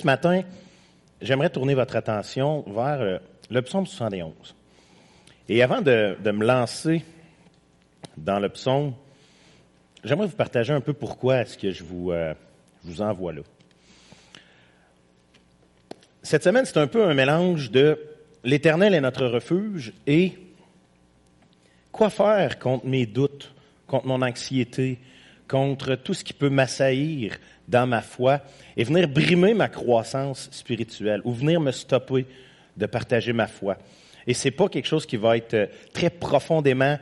Ce matin, j'aimerais tourner votre attention vers le psaume 71. Et avant de me lancer dans le psaume, j'aimerais vous partager un peu pourquoi est-ce que je vous envoie là. Cette semaine, c'est un peu un mélange de l'Éternel est notre refuge et quoi faire contre mes doutes, contre mon anxiété, contre tout ce qui peut m'assaillir dans ma foi et venir brimer ma croissance spirituelle ou venir me stopper de partager ma foi. Et c'est pas quelque chose qui va être très profondément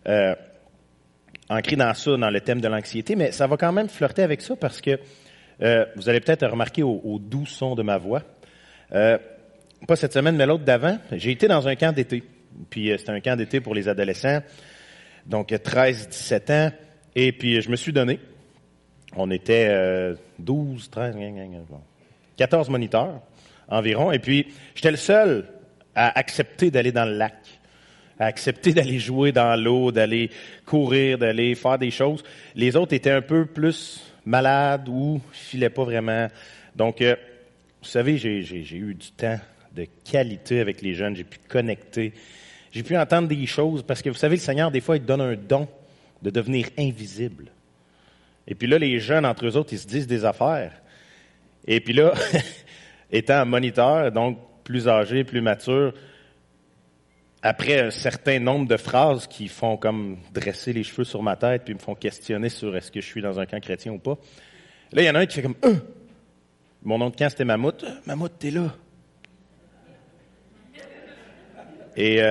ancré dans ça, dans le thème de l'anxiété, mais ça va quand même flirter avec ça parce que vous allez peut-être remarquer au doux son de ma voix. Pas cette semaine, mais l'autre d'avant, j'ai été dans un camp d'été. Puis c'était un camp d'été pour les adolescents, donc 13-17 ans. Et puis je me suis donné. On était 12, 13, 14 moniteurs environ. Et puis j'étais le seul à accepter d'aller dans le lac, à accepter d'aller jouer dans l'eau, d'aller courir, d'aller faire des choses. Les autres étaient un peu plus malades ou filaient pas vraiment. Donc, vous savez, j'ai eu du temps de qualité avec les jeunes. J'ai pu connecter. J'ai pu entendre des choses parce que, vous savez, le Seigneur, des fois, il te donne un don de devenir invisible. Et puis là, les jeunes, entre eux autres, ils se disent des affaires. Et puis là, étant un moniteur, donc plus âgé, plus mature, après un certain nombre de phrases qui font comme dresser les cheveux sur ma tête puis me font questionner sur est-ce que je suis dans un camp chrétien ou pas. Là, il y en a un qui fait comme « Mon nom de camp, c'était Mammouth. « Mammouth, t'es là. » Et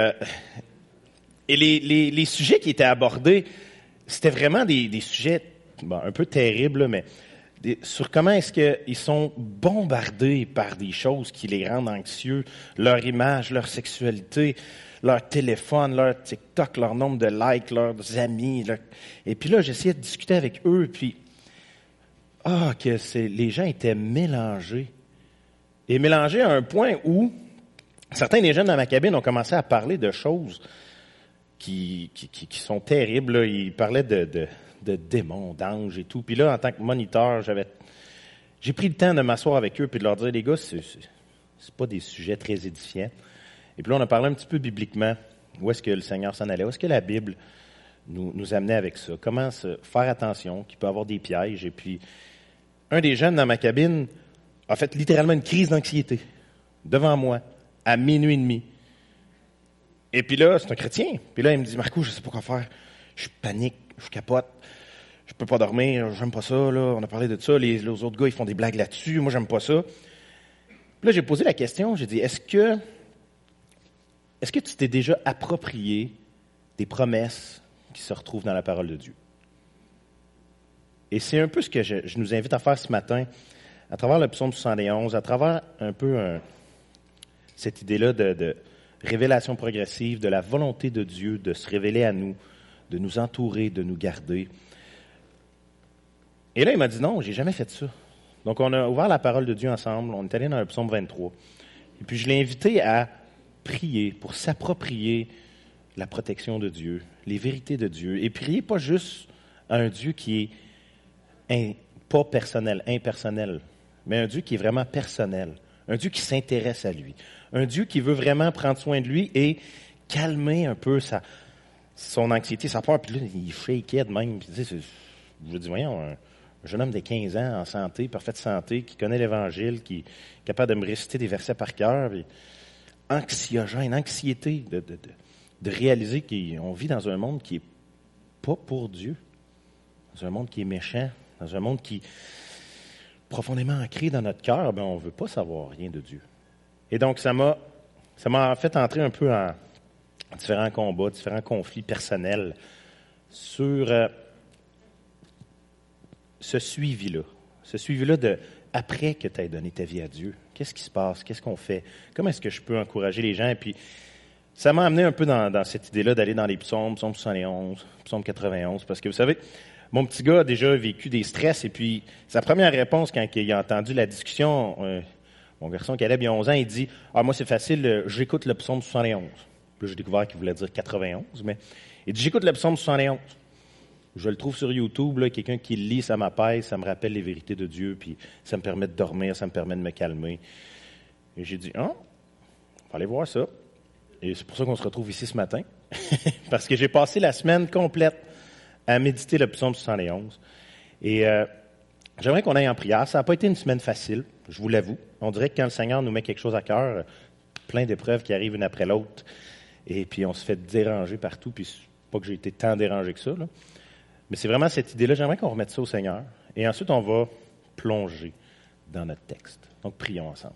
les sujets qui étaient abordés, c'était vraiment des sujets un peu terribles, mais sur comment est-ce qu'ils sont bombardés par des choses qui les rendent anxieux, leur image, leur sexualité, leur téléphone, leur TikTok, leur nombre de likes, leurs amis. Et puis là, j'essayais de discuter avec eux, puis les gens étaient mélangés. Et mélangés à un point où certains des jeunes dans ma cabine ont commencé à parler de choses qui sont terribles. Là. Ils parlaient de démons, d'anges et tout. Puis là, en tant que moniteur, j'ai pris le temps de m'asseoir avec eux puis de leur dire, les gars, c'est pas des sujets très édifiants. Et puis là, on a parlé un petit peu bibliquement. Où est-ce que le Seigneur s'en allait? Où est-ce que la Bible nous amenait avec ça? Comment faire attention qu'il peut y avoir des pièges? Et puis, un des jeunes dans ma cabine a fait littéralement une crise d'anxiété devant moi à 00:30. Et puis là, c'est un chrétien. Puis là, il me dit, Marco, je sais pas quoi faire. Je panique, je capote. Je peux pas dormir, j'aime pas ça, là. On a parlé de ça. Les autres gars, ils font des blagues là-dessus. Moi, j'aime pas ça. Puis là, j'ai posé la question, j'ai dit, est-ce que tu t'es déjà approprié des promesses qui se retrouvent dans la parole de Dieu? Et c'est un peu ce que je nous invite à faire ce matin, à travers le psaume 71, à travers un peu cette idée-là de révélation progressive, de la volonté de Dieu de se révéler à nous, de nous entourer, de nous garder. Et là, il m'a dit non, j'ai jamais fait ça. Donc, on a ouvert la parole de Dieu ensemble, on est allé dans le psaume 23. Et puis, je l'ai invité à prier pour s'approprier la protection de Dieu, les vérités de Dieu. Et prier pas juste à un Dieu qui est pas personnel, impersonnel, mais un Dieu qui est vraiment personnel, un Dieu qui s'intéresse à lui, un Dieu qui veut vraiment prendre soin de lui et calmer un peu son anxiété, sa peur. Puis là, il shakeait de même. Puis, je dis, voyons, un jeune homme de 15 ans en santé, parfaite santé, qui connaît l'Évangile, qui est capable de me réciter des versets par cœur, puis anxiogène, anxiété de réaliser qu'on vit dans un monde qui est pas pour Dieu, dans un monde qui est méchant, dans un monde qui est profondément ancré dans notre cœur, on ne veut pas savoir rien de Dieu. Et donc, ça m'a fait entrer un peu en différents combats, différents conflits personnels sur ce suivi-là de après que tu aies donné ta vie à Dieu. Qu'est-ce qui se passe? Qu'est-ce qu'on fait? Comment est-ce que je peux encourager les gens? Et puis, ça m'a amené un peu dans cette idée-là d'aller dans les psaumes 71, psaume 91, parce que vous savez, mon petit gars a déjà vécu des stress, et puis sa première réponse quand il a entendu la discussion, mon garçon Caleb, il a 11 ans, il dit « Ah, moi c'est facile, j'écoute le psaume 71. » Puis là, j'ai découvert qu'il voulait dire 91, mais il dit « J'écoute le psaume 71. » Je le trouve sur YouTube, là, quelqu'un qui le lit, ça m'apaise, ça me rappelle les vérités de Dieu, puis ça me permet de dormir, ça me permet de me calmer. Et j'ai dit, on va aller voir ça. Et c'est pour ça qu'on se retrouve ici ce matin, parce que j'ai passé la semaine complète à méditer le psaume 71. Et j'aimerais qu'on aille en prière. Ça n'a pas été une semaine facile, je vous l'avoue. On dirait que quand le Seigneur nous met quelque chose à cœur, plein d'épreuves qui arrivent une après l'autre, et puis on se fait déranger partout, puis c'est pas que j'ai été tant dérangé que ça, là. Mais c'est vraiment cette idée-là. J'aimerais qu'on remette ça au Seigneur. Et ensuite, on va plonger dans notre texte. Donc, prions ensemble.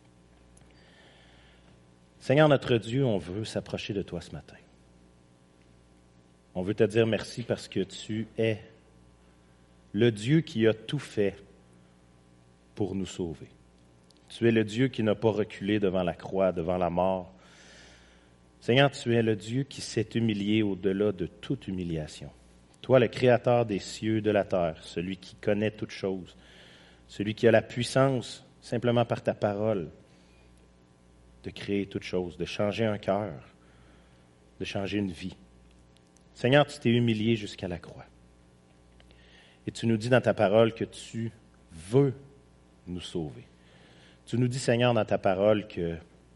Seigneur notre Dieu, on veut s'approcher de toi ce matin. On veut te dire merci parce que tu es le Dieu qui a tout fait pour nous sauver. Tu es le Dieu qui n'a pas reculé devant la croix, devant la mort. Seigneur, tu es le Dieu qui s'est humilié au-delà de toute humiliation. Toi, le Créateur des cieux et de la terre, celui qui connaît toutes choses, celui qui a la puissance, simplement par ta parole, de créer toutes choses, de changer un cœur, de changer une vie. Seigneur, tu t'es humilié jusqu'à la croix. Et tu nous dis dans ta parole que tu veux nous sauver. Tu nous dis, Seigneur, dans ta parole que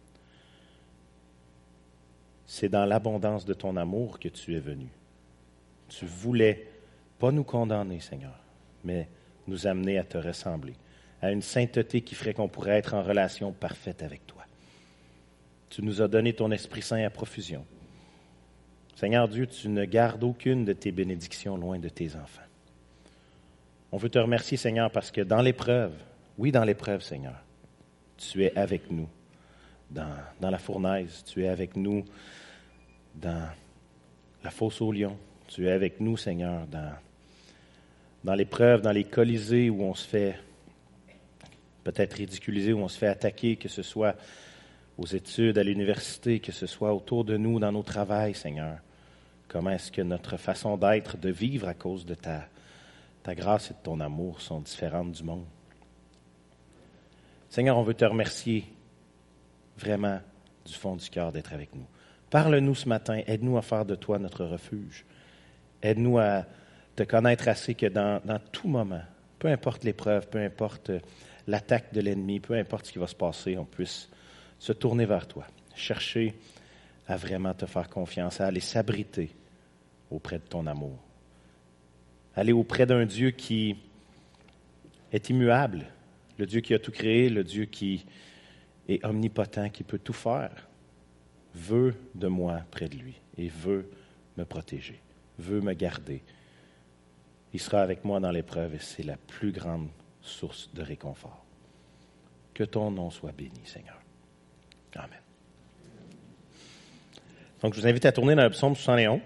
c'est dans l'abondance de ton amour que tu es venu. Tu voulais pas nous condamner, Seigneur, mais nous amener à te ressembler, à une sainteté qui ferait qu'on pourrait être en relation parfaite avec toi. Tu nous as donné ton Esprit Saint à profusion. Seigneur Dieu, tu ne gardes aucune de tes bénédictions loin de tes enfants. On veut te remercier, Seigneur, parce que dans l'épreuve, oui, dans l'épreuve, Seigneur, tu es avec nous dans la fournaise, tu es avec nous dans la fosse aux lions. Tu es avec nous, Seigneur, dans l'épreuve, dans les colisées où on se fait peut-être ridiculiser, où on se fait attaquer, que ce soit aux études, à l'université, que ce soit autour de nous, dans nos travails, Seigneur. Comment est-ce que notre façon d'être, de vivre à cause de ta grâce et de ton amour sont différentes du monde? Seigneur, on veut te remercier vraiment du fond du cœur d'être avec nous. Parle-nous ce matin, aide-nous à faire de toi notre refuge. Aide-nous à te connaître assez que dans tout moment, peu importe l'épreuve, peu importe l'attaque de l'ennemi, peu importe ce qui va se passer, on puisse se tourner vers toi, chercher à vraiment te faire confiance, à aller s'abriter auprès de ton amour. Aller auprès d'un Dieu qui est immuable, le Dieu qui a tout créé, le Dieu qui est omnipotent, qui peut tout faire, veut de moi près de lui et veut me protéger, veut me garder. Il sera avec moi dans l'épreuve et c'est la plus grande source de réconfort. Que ton nom soit béni, Seigneur. Amen. Donc, je vous invite à tourner dans le psaume 71.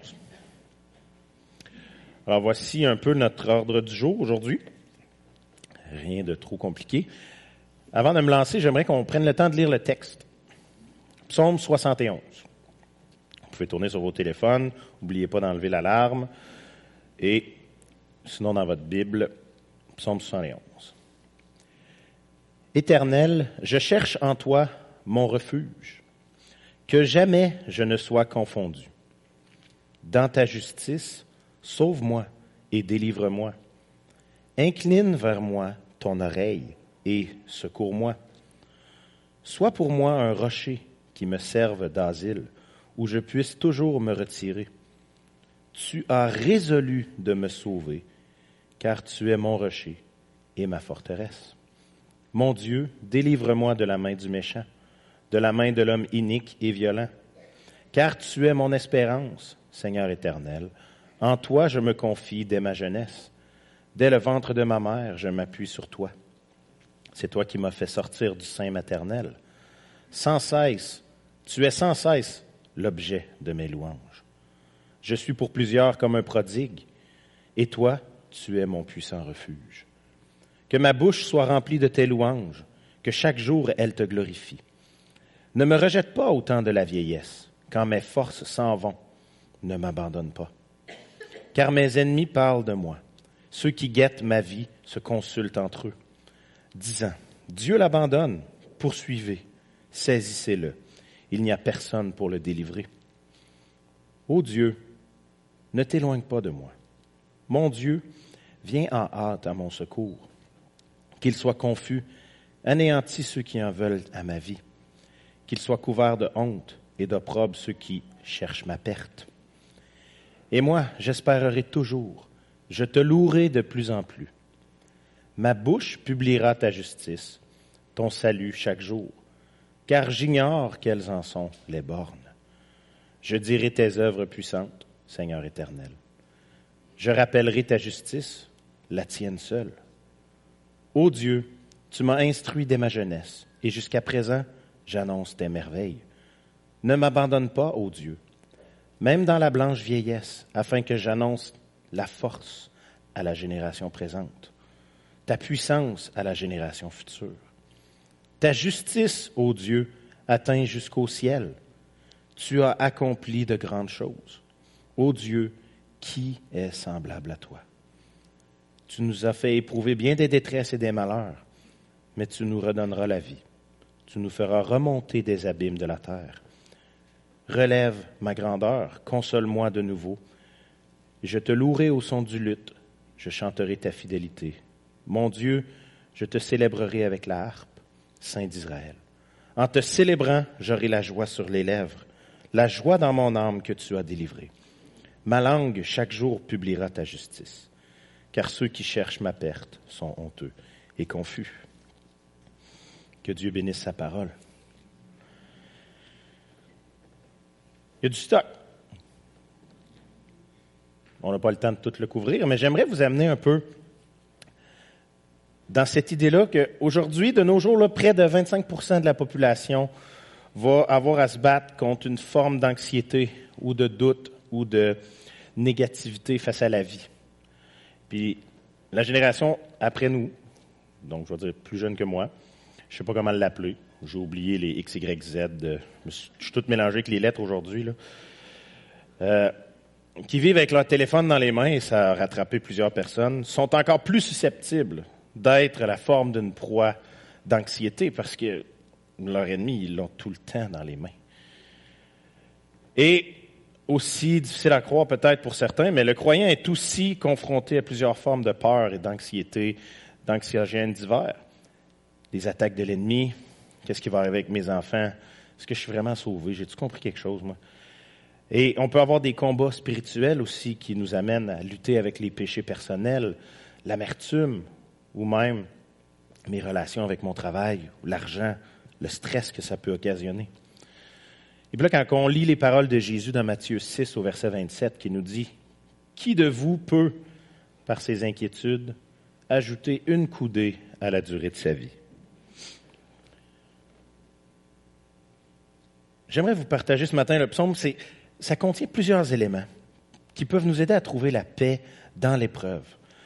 Alors, voici un peu notre ordre du jour aujourd'hui. Rien de trop compliqué. Avant de me lancer, j'aimerais qu'on prenne le temps de lire le texte. Psaume 71. Vous pouvez tourner sur vos téléphones. N'oubliez pas d'enlever l'alarme. Et sinon, dans votre Bible, Psaume 71. Éternel, je cherche en toi mon refuge, que jamais je ne sois confondu. Dans ta justice, sauve-moi et délivre-moi. Incline vers moi ton oreille et secours-moi. Sois pour moi un rocher qui me serve d'asile, où je puisse toujours me retirer. Tu as résolu de me sauver, car tu es mon rocher et ma forteresse. Mon Dieu, délivre-moi de la main du méchant, de la main de l'homme inique et violent. Car tu es mon espérance, Seigneur éternel. En toi je me confie dès ma jeunesse. Dès le ventre de ma mère, je m'appuie sur toi. C'est toi qui m'as fait sortir du sein maternel. Sans cesse, tu es sans cesse l'objet de mes louanges. Je suis pour plusieurs comme un prodigue, et toi, tu es mon puissant refuge. Que ma bouche soit remplie de tes louanges, que chaque jour elle te glorifie. Ne me rejette pas au temps de la vieillesse, quand mes forces s'en vont. Ne m'abandonne pas. Car mes ennemis parlent de moi. Ceux qui guettent ma vie se consultent entre eux, disant, Dieu l'abandonne, poursuivez, saisissez-le. Il n'y a personne pour le délivrer. Ô Dieu, ne t'éloigne pas de moi. Mon Dieu, viens en hâte à mon secours. Qu'il soit confus, anéantis ceux qui en veulent à ma vie. Qu'ils soient couverts de honte et d'opprobre ceux qui cherchent ma perte. Et moi, j'espérerai toujours, je te louerai de plus en plus. Ma bouche publiera ta justice, ton salut chaque jour, car j'ignore quelles en sont les bornes. Je dirai tes œuvres puissantes, Seigneur éternel. Je rappellerai ta justice, la tienne seule. Ô Dieu, tu m'as instruit dès ma jeunesse, et jusqu'à présent, j'annonce tes merveilles. Ne m'abandonne pas, ô Dieu, même dans la blanche vieillesse, afin que j'annonce la force à la génération présente, ta puissance à la génération future. Ta justice, ô Dieu, atteint jusqu'au ciel. Tu as accompli de grandes choses. Ô Dieu, qui est semblable à toi? Tu nous as fait éprouver bien des détresses et des malheurs, mais tu nous redonneras la vie. Tu nous feras remonter des abîmes de la terre. Relève ma grandeur, console-moi de nouveau. Je te louerai au son du luth, je chanterai ta fidélité. Mon Dieu, je te célébrerai avec la harpe, Saint d'Israël. En te célébrant, j'aurai la joie sur les lèvres, la joie dans mon âme que tu as délivrée. Ma langue, chaque jour, publiera ta justice, car ceux qui cherchent ma perte sont honteux et confus. Que Dieu bénisse sa parole. Il y a du stock. On n'a pas le temps de tout le couvrir, mais j'aimerais vous amener un peu dans cette idée-là qu'aujourd'hui, de nos jours, là, près de 25% de la population va avoir à se battre contre une forme d'anxiété ou de doute ou de négativité face à la vie. Puis la génération après nous, donc je vais dire plus jeune que moi, je ne sais pas comment l'appeler, j'ai oublié les X, Y, Z, je suis tout mélangé avec les lettres aujourd'hui, là. Qui vivent avec leur téléphone dans les mains, et ça a rattrapé plusieurs personnes, sont encore plus susceptibles d'être la forme d'une proie d'anxiété parce que leur ennemi, ils l'ont tout le temps dans les mains. Et aussi difficile à croire peut-être pour certains, mais le croyant est aussi confronté à plusieurs formes de peur et d'anxiété, d'anxiogènes divers. Les attaques de l'ennemi, qu'est-ce qui va arriver avec mes enfants? Est-ce que je suis vraiment sauvé? J'ai-tu compris quelque chose, moi? Et on peut avoir des combats spirituels aussi qui nous amènent à lutter avec les péchés personnels, l'amertume, ou même mes relations avec mon travail, ou l'argent, le stress que ça peut occasionner. Et puis là, quand on lit les paroles de Jésus dans Matthieu 6 au verset 27, qui nous dit « Qui de vous peut, par ses inquiétudes, ajouter une coudée à la durée de sa vie? » J'aimerais vous partager ce matin le psaume, ça contient plusieurs éléments qui peuvent nous aider à trouver la paix dans l'épreuve.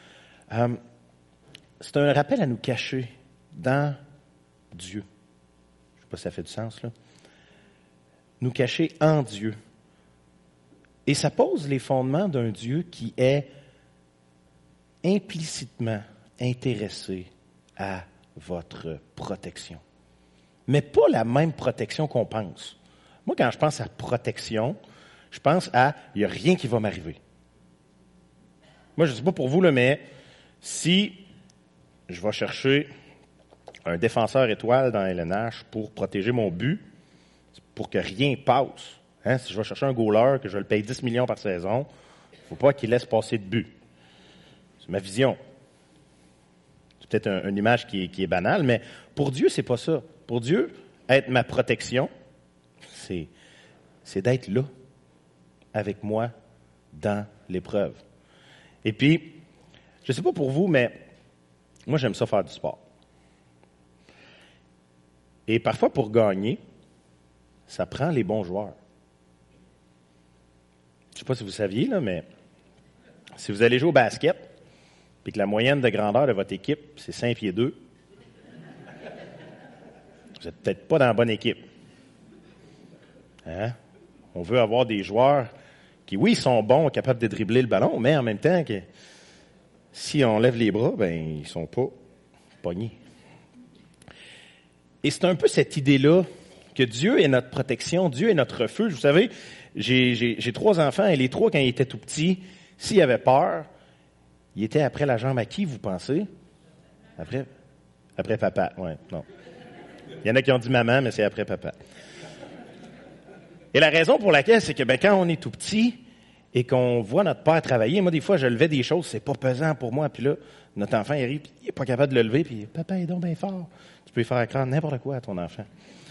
C'est un rappel à nous cacher dans Dieu. Je ne sais pas si ça fait du sens, là. Nous cacher en Dieu. Et ça pose les fondements d'un Dieu qui est implicitement intéressé à votre protection. Mais pas la même protection qu'on pense. Moi, quand je pense à protection, je pense à « il n'y a rien qui va m'arriver ». Moi, je ne sais pas pour vous, là, mais si je vais chercher un défenseur étoile dans LNH pour protéger mon but, pour que rien passe. Hein? Si je vais chercher un goaler, que je le paye 10 millions par saison, il ne faut pas qu'il laisse passer de but. C'est ma vision. C'est peut-être une image qui est banale, mais pour Dieu, c'est pas ça. Pour Dieu, être ma protection, c'est d'être là, avec moi, dans l'épreuve. Et puis, je ne sais pas pour vous, mais moi, j'aime ça faire du sport. Et parfois, pour gagner, ça prend les bons joueurs. Je ne sais pas si vous saviez, là, mais si vous allez jouer au basket, puis que la moyenne de grandeur de votre équipe, c'est 5 pieds 2, vous n'êtes peut-être pas dans la bonne équipe. Hein? On veut avoir des joueurs qui, oui, sont bons, capables de dribbler le ballon, mais en même temps, que si on lève les bras, ben ils sont pas pognés. Et c'est un peu cette idée-là que Dieu est notre protection, Dieu est notre refuge. Vous savez, j'ai 3 enfants et les 3, quand ils étaient tout petits, s'ils avaient peur, Il était après la jambe à qui, vous pensez? Après papa, ouais, non. Il y en a qui ont dit maman, mais c'est après papa. Et la raison pour laquelle, c'est que quand on est tout petit et qu'on voit notre père travailler, moi, des fois, je levais des choses, c'est pas pesant pour moi, puis là, notre enfant, il arrive, puis il est pas capable de le lever, puis papa est donc bien fort. Tu peux lui faire croire n'importe quoi à ton enfant.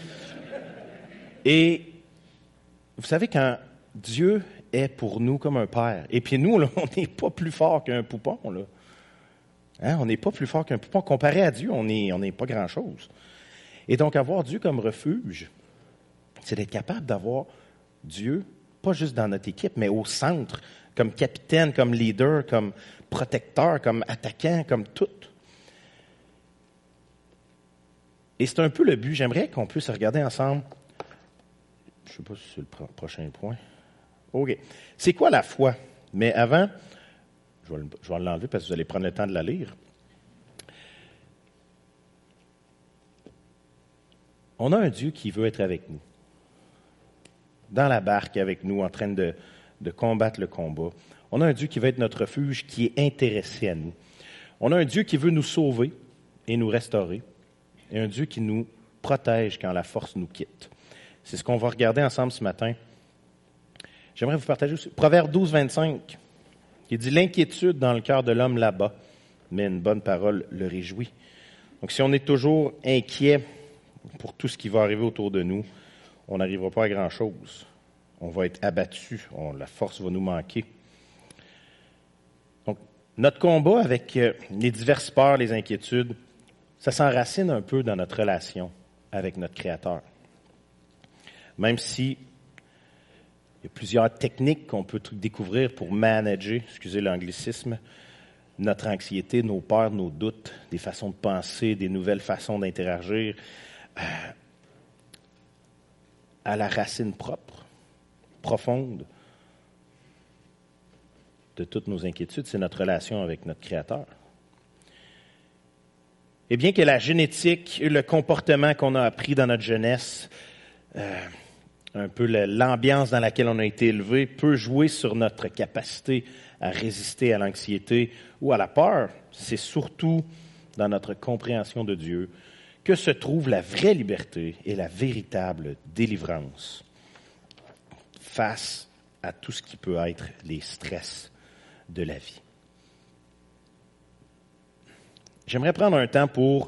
Et vous savez, quand Dieu est pour nous comme un père, et puis nous, là, on n'est pas plus fort qu'un poupon, là. Hein? On n'est pas plus fort qu'un poupon. Comparé à Dieu, on n'est pas grand-chose. Et donc, avoir Dieu comme refuge, c'est d'être capable d'avoir Dieu, pas juste dans notre équipe, mais au centre, comme capitaine, comme leader, comme protecteur, comme attaquant, comme tout. Et c'est un peu le but. J'aimerais qu'on puisse regarder ensemble. Je ne sais pas si c'est le prochain point. OK. C'est quoi la foi? Mais avant, je vais l'enlever parce que vous allez prendre le temps de la lire. On a un Dieu qui veut être avec nous. Dans la barque avec nous, en train de combattre le combat. On a un Dieu qui veut être notre refuge, qui est intéressé à nous. On a un Dieu qui veut nous sauver et nous restaurer. Et un Dieu qui nous protège quand la force nous quitte. C'est ce qu'on va regarder ensemble ce matin. J'aimerais vous partager aussi Proverbe 12, 25, qui dit « L'inquiétude dans le cœur de l'homme là-bas, mais une bonne parole le réjouit. » Donc, si on est toujours inquiet pour tout ce qui va arriver autour de nous, on n'arrivera pas à grand-chose. On va être abattu, la force va nous manquer. Donc, notre combat avec les diverses peurs, les inquiétudes, ça s'enracine un peu dans notre relation avec notre Créateur. Même si il y a plusieurs techniques qu'on peut découvrir pour manager, excusez l'anglicisme, notre anxiété, nos peurs, nos doutes, des façons de penser, des nouvelles façons d'interagir, à la racine propre, profonde de toutes nos inquiétudes, c'est notre relation avec notre Créateur. Et bien que la génétique et le comportement qu'on a appris dans notre jeunesse, un peu l'ambiance dans laquelle on a été élevé, peut jouer sur notre capacité à résister à l'anxiété ou à la peur, c'est surtout dans notre compréhension de Dieu que se trouve la vraie liberté et la véritable délivrance face à tout ce qui peut être les stress de la vie. J'aimerais prendre un temps pour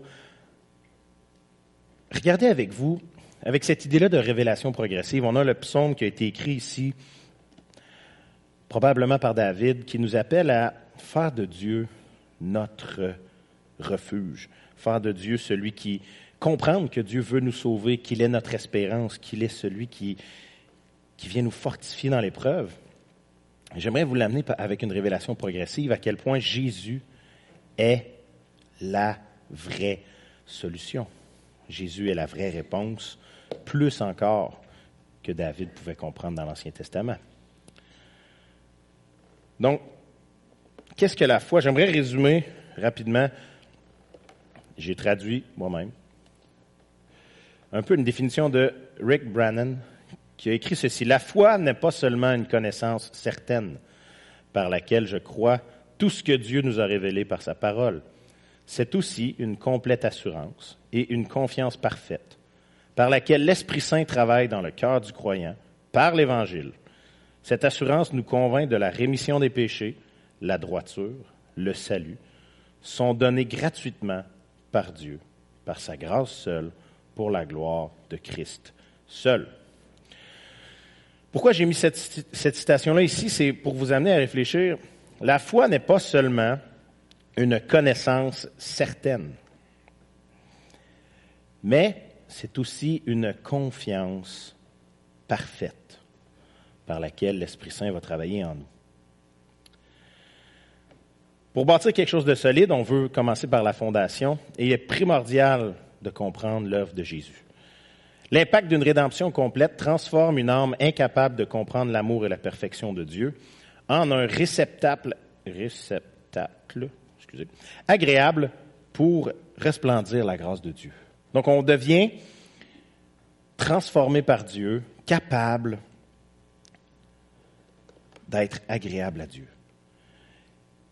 regarder avec vous, avec cette idée-là de révélation progressive. On a le psaume qui a été écrit ici, probablement par David, qui nous appelle à faire de Dieu notre refuge, faire de Dieu celui qui comprendre que Dieu veut nous sauver, qu'il est notre espérance, qu'il est celui qui vient nous fortifier dans l'épreuve. J'aimerais vous l'amener avec une révélation progressive à quel point Jésus est la vraie solution. Jésus est la vraie réponse, plus encore que David pouvait comprendre dans l'Ancien Testament. Donc, qu'est-ce que la foi? J'aimerais résumer rapidement. J'ai traduit moi-même un peu une définition de Rick Brannon qui a écrit ceci. La foi n'est pas seulement une connaissance certaine par laquelle je crois tout ce que Dieu nous a révélé par sa parole. C'est aussi une complète assurance et une confiance parfaite par laquelle l'Esprit Saint travaille dans le cœur du croyant par l'Évangile. Cette assurance nous convainc de la rémission des péchés, la droiture, le salut, sont donnés gratuitement par Dieu, par sa grâce seule, pour la gloire de Christ seul. Pourquoi j'ai mis cette citation-là ici? C'est pour vous amener à réfléchir. La foi n'est pas seulement une connaissance certaine, mais c'est aussi une confiance parfaite par laquelle l'Esprit Saint va travailler en nous. Pour bâtir quelque chose de solide, on veut commencer par la fondation et il est primordial de comprendre l'œuvre de Jésus. L'impact d'une rédemption complète transforme une âme incapable de comprendre l'amour et la perfection de Dieu en un réceptacle agréable pour resplendir la grâce de Dieu. Donc, on devient transformé par Dieu, capable d'être agréable à Dieu.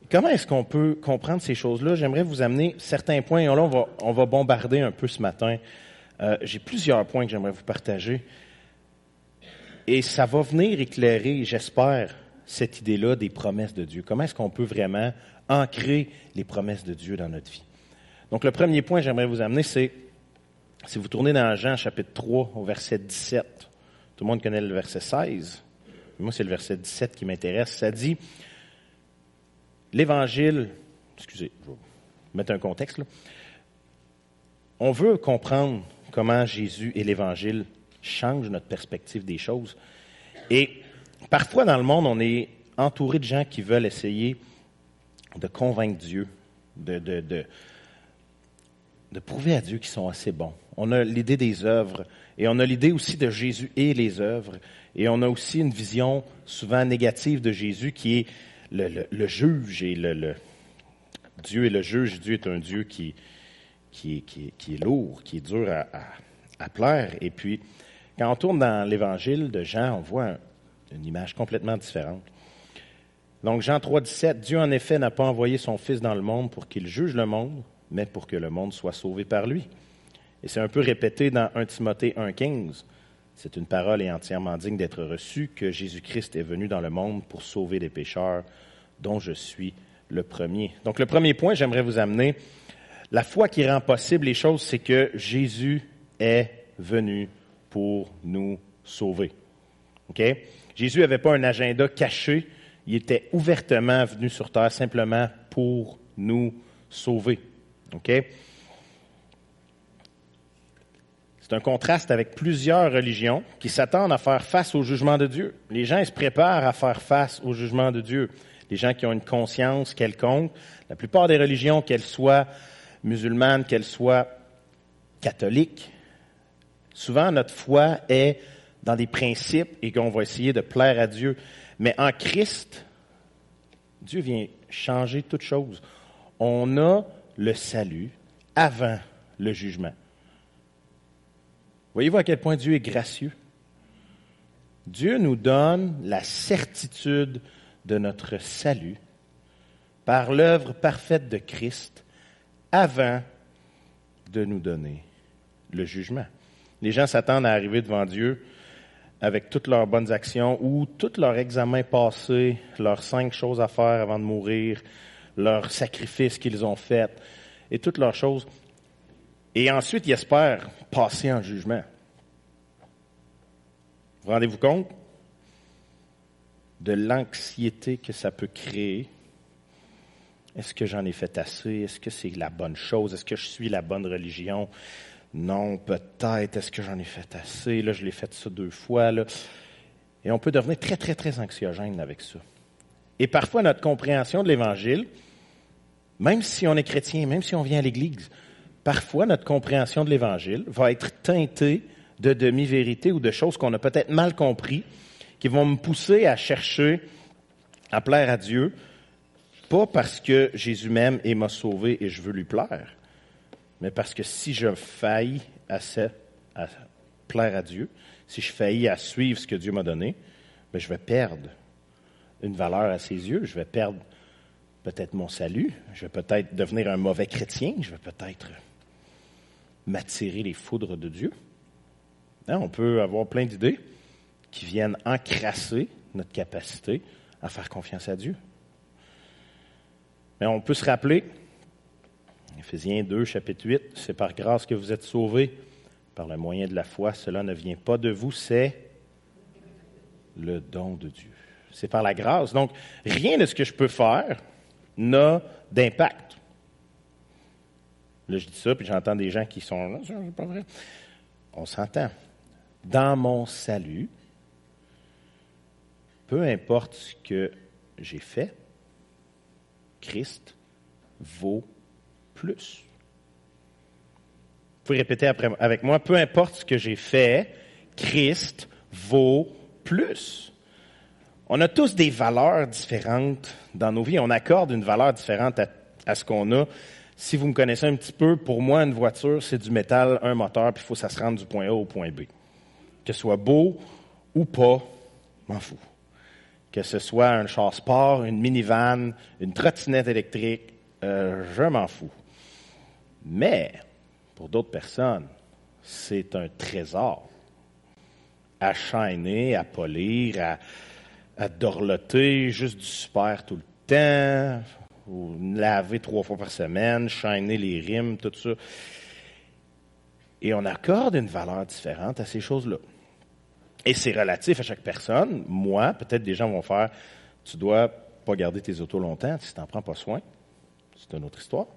Comment est-ce qu'on peut comprendre ces choses-là? J'aimerais vous amener certains points. Et là, on va bombarder un peu ce matin. J'ai plusieurs points que j'aimerais vous partager. Et ça va venir éclairer, j'espère, cette idée-là des promesses de Dieu. Comment est-ce qu'on peut vraiment ancrer les promesses de Dieu dans notre vie? Donc, le premier point que j'aimerais vous amener, c'est, si vous tournez dans Jean chapitre 3 au verset 17, tout le monde connaît le verset 16, moi c'est le verset 17 qui m'intéresse, ça dit, l'Évangile, excusez, je vais mettre un contexte là, on veut comprendre comment Jésus et l'Évangile changent notre perspective des choses. Et parfois dans le monde, on est entouré de gens qui veulent essayer de convaincre Dieu, de prouver à Dieu qu'ils sont assez bons. On a l'idée des œuvres et on a l'idée aussi de Jésus et les œuvres. Et on a aussi une vision souvent négative de Jésus qui est le juge et Dieu est le juge. Dieu est un Dieu qui est lourd, qui est dur à plaire. Et puis, quand on tourne dans l'Évangile de Jean, on voit une image complètement différente. Donc, Jean 3, 17, Dieu en effet n'a pas envoyé son Fils dans le monde pour qu'il juge le monde, mais pour que le monde soit sauvé par lui. Et c'est un peu répété dans 1 Timothée 1, 15. C'est une parole et entièrement digne d'être reçue que Jésus-Christ est venu dans le monde pour sauver les pécheurs, dont je suis le premier. Donc, le premier point, j'aimerais vous amener, la foi qui rend possible les choses, c'est que Jésus est venu pour nous sauver. OK? Jésus n'avait pas un agenda caché, il était ouvertement venu sur terre simplement pour nous sauver. OK? C'est un contraste avec plusieurs religions qui s'attendent à faire face au jugement de Dieu. Les gens ils se préparent à faire face au jugement de Dieu. Les gens qui ont une conscience quelconque, la plupart des religions, qu'elles soient musulmanes, qu'elles soient catholiques, souvent notre foi est dans des principes et qu'on va essayer de plaire à Dieu. Mais en Christ, Dieu vient changer toutes choses. On a le salut avant le jugement. Voyez-vous à quel point Dieu est gracieux? Dieu nous donne la certitude de notre salut par l'œuvre parfaite de Christ avant de nous donner le jugement. Les gens s'attendent à arriver devant Dieu avec toutes leurs bonnes actions ou tout leur examen passé, leurs 5 choses à faire avant de mourir, leurs sacrifices qu'ils ont faits et toutes leurs choses. Et ensuite, ils espèrent passer en jugement. Vous rendez-vous compte de l'anxiété que ça peut créer? Est-ce que j'en ai fait assez? Est-ce que c'est la bonne chose? Est-ce que je suis la bonne religion? Non, peut-être. Est-ce que j'en ai fait assez? Là, je l'ai fait ça 2 fois. Là. Et on peut devenir très, très, très anxiogène avec ça. Et parfois, notre compréhension de l'Évangile, même si on est chrétien, même si on vient à l'Église, parfois, notre compréhension de l'Évangile va être teintée de demi-vérités ou de choses qu'on a peut-être mal compris, qui vont me pousser à chercher à plaire à Dieu, pas parce que Jésus m'aime et m'a sauvé et je veux lui plaire, mais parce que si je faillis à plaire à Dieu, si je faillis à suivre ce que Dieu m'a donné, bien, je vais perdre une valeur à ses yeux, je vais perdre peut-être mon salut, je vais peut-être devenir un mauvais chrétien, je vais peut-être m'attirer les foudres de Dieu. Hein, on peut avoir plein d'idées qui viennent encrasser notre capacité à faire confiance à Dieu. Mais on peut se rappeler, Éphésiens 2, chapitre 8, c'est par grâce que vous êtes sauvés par le moyen de la foi. Cela ne vient pas de vous, c'est le don de Dieu. C'est par la grâce. Donc, rien de ce que je peux faire n'a d'impact. Là, je dis ça, puis j'entends des gens qui sont là, c'est pas vrai. On s'entend. Dans mon salut, peu importe ce que j'ai fait, Christ vaut plus. Vous pouvez répéter avec moi, peu importe ce que j'ai fait, Christ vaut plus. On a tous des valeurs différentes dans nos vies. On accorde une valeur différente à ce qu'on a. Si vous me connaissez un petit peu, pour moi, une voiture, c'est du métal, un moteur, puis il faut que ça se rende du point A au point B. Que ce soit beau ou pas, m'en fous. que ce soit un char sport, une minivan, une trottinette électrique, je m'en fous. Mais, pour d'autres personnes, c'est un trésor à shiner, à polir, à dorloter, juste du super tout le temps, ou laver 3 fois par semaine, shiner les rimes, tout ça. Et on accorde une valeur différente à ces choses-là. Et c'est relatif à chaque personne. Moi, peut-être des gens vont faire, tu dois pas garder tes autos longtemps si tu n'en prends pas soin. C'est une autre histoire.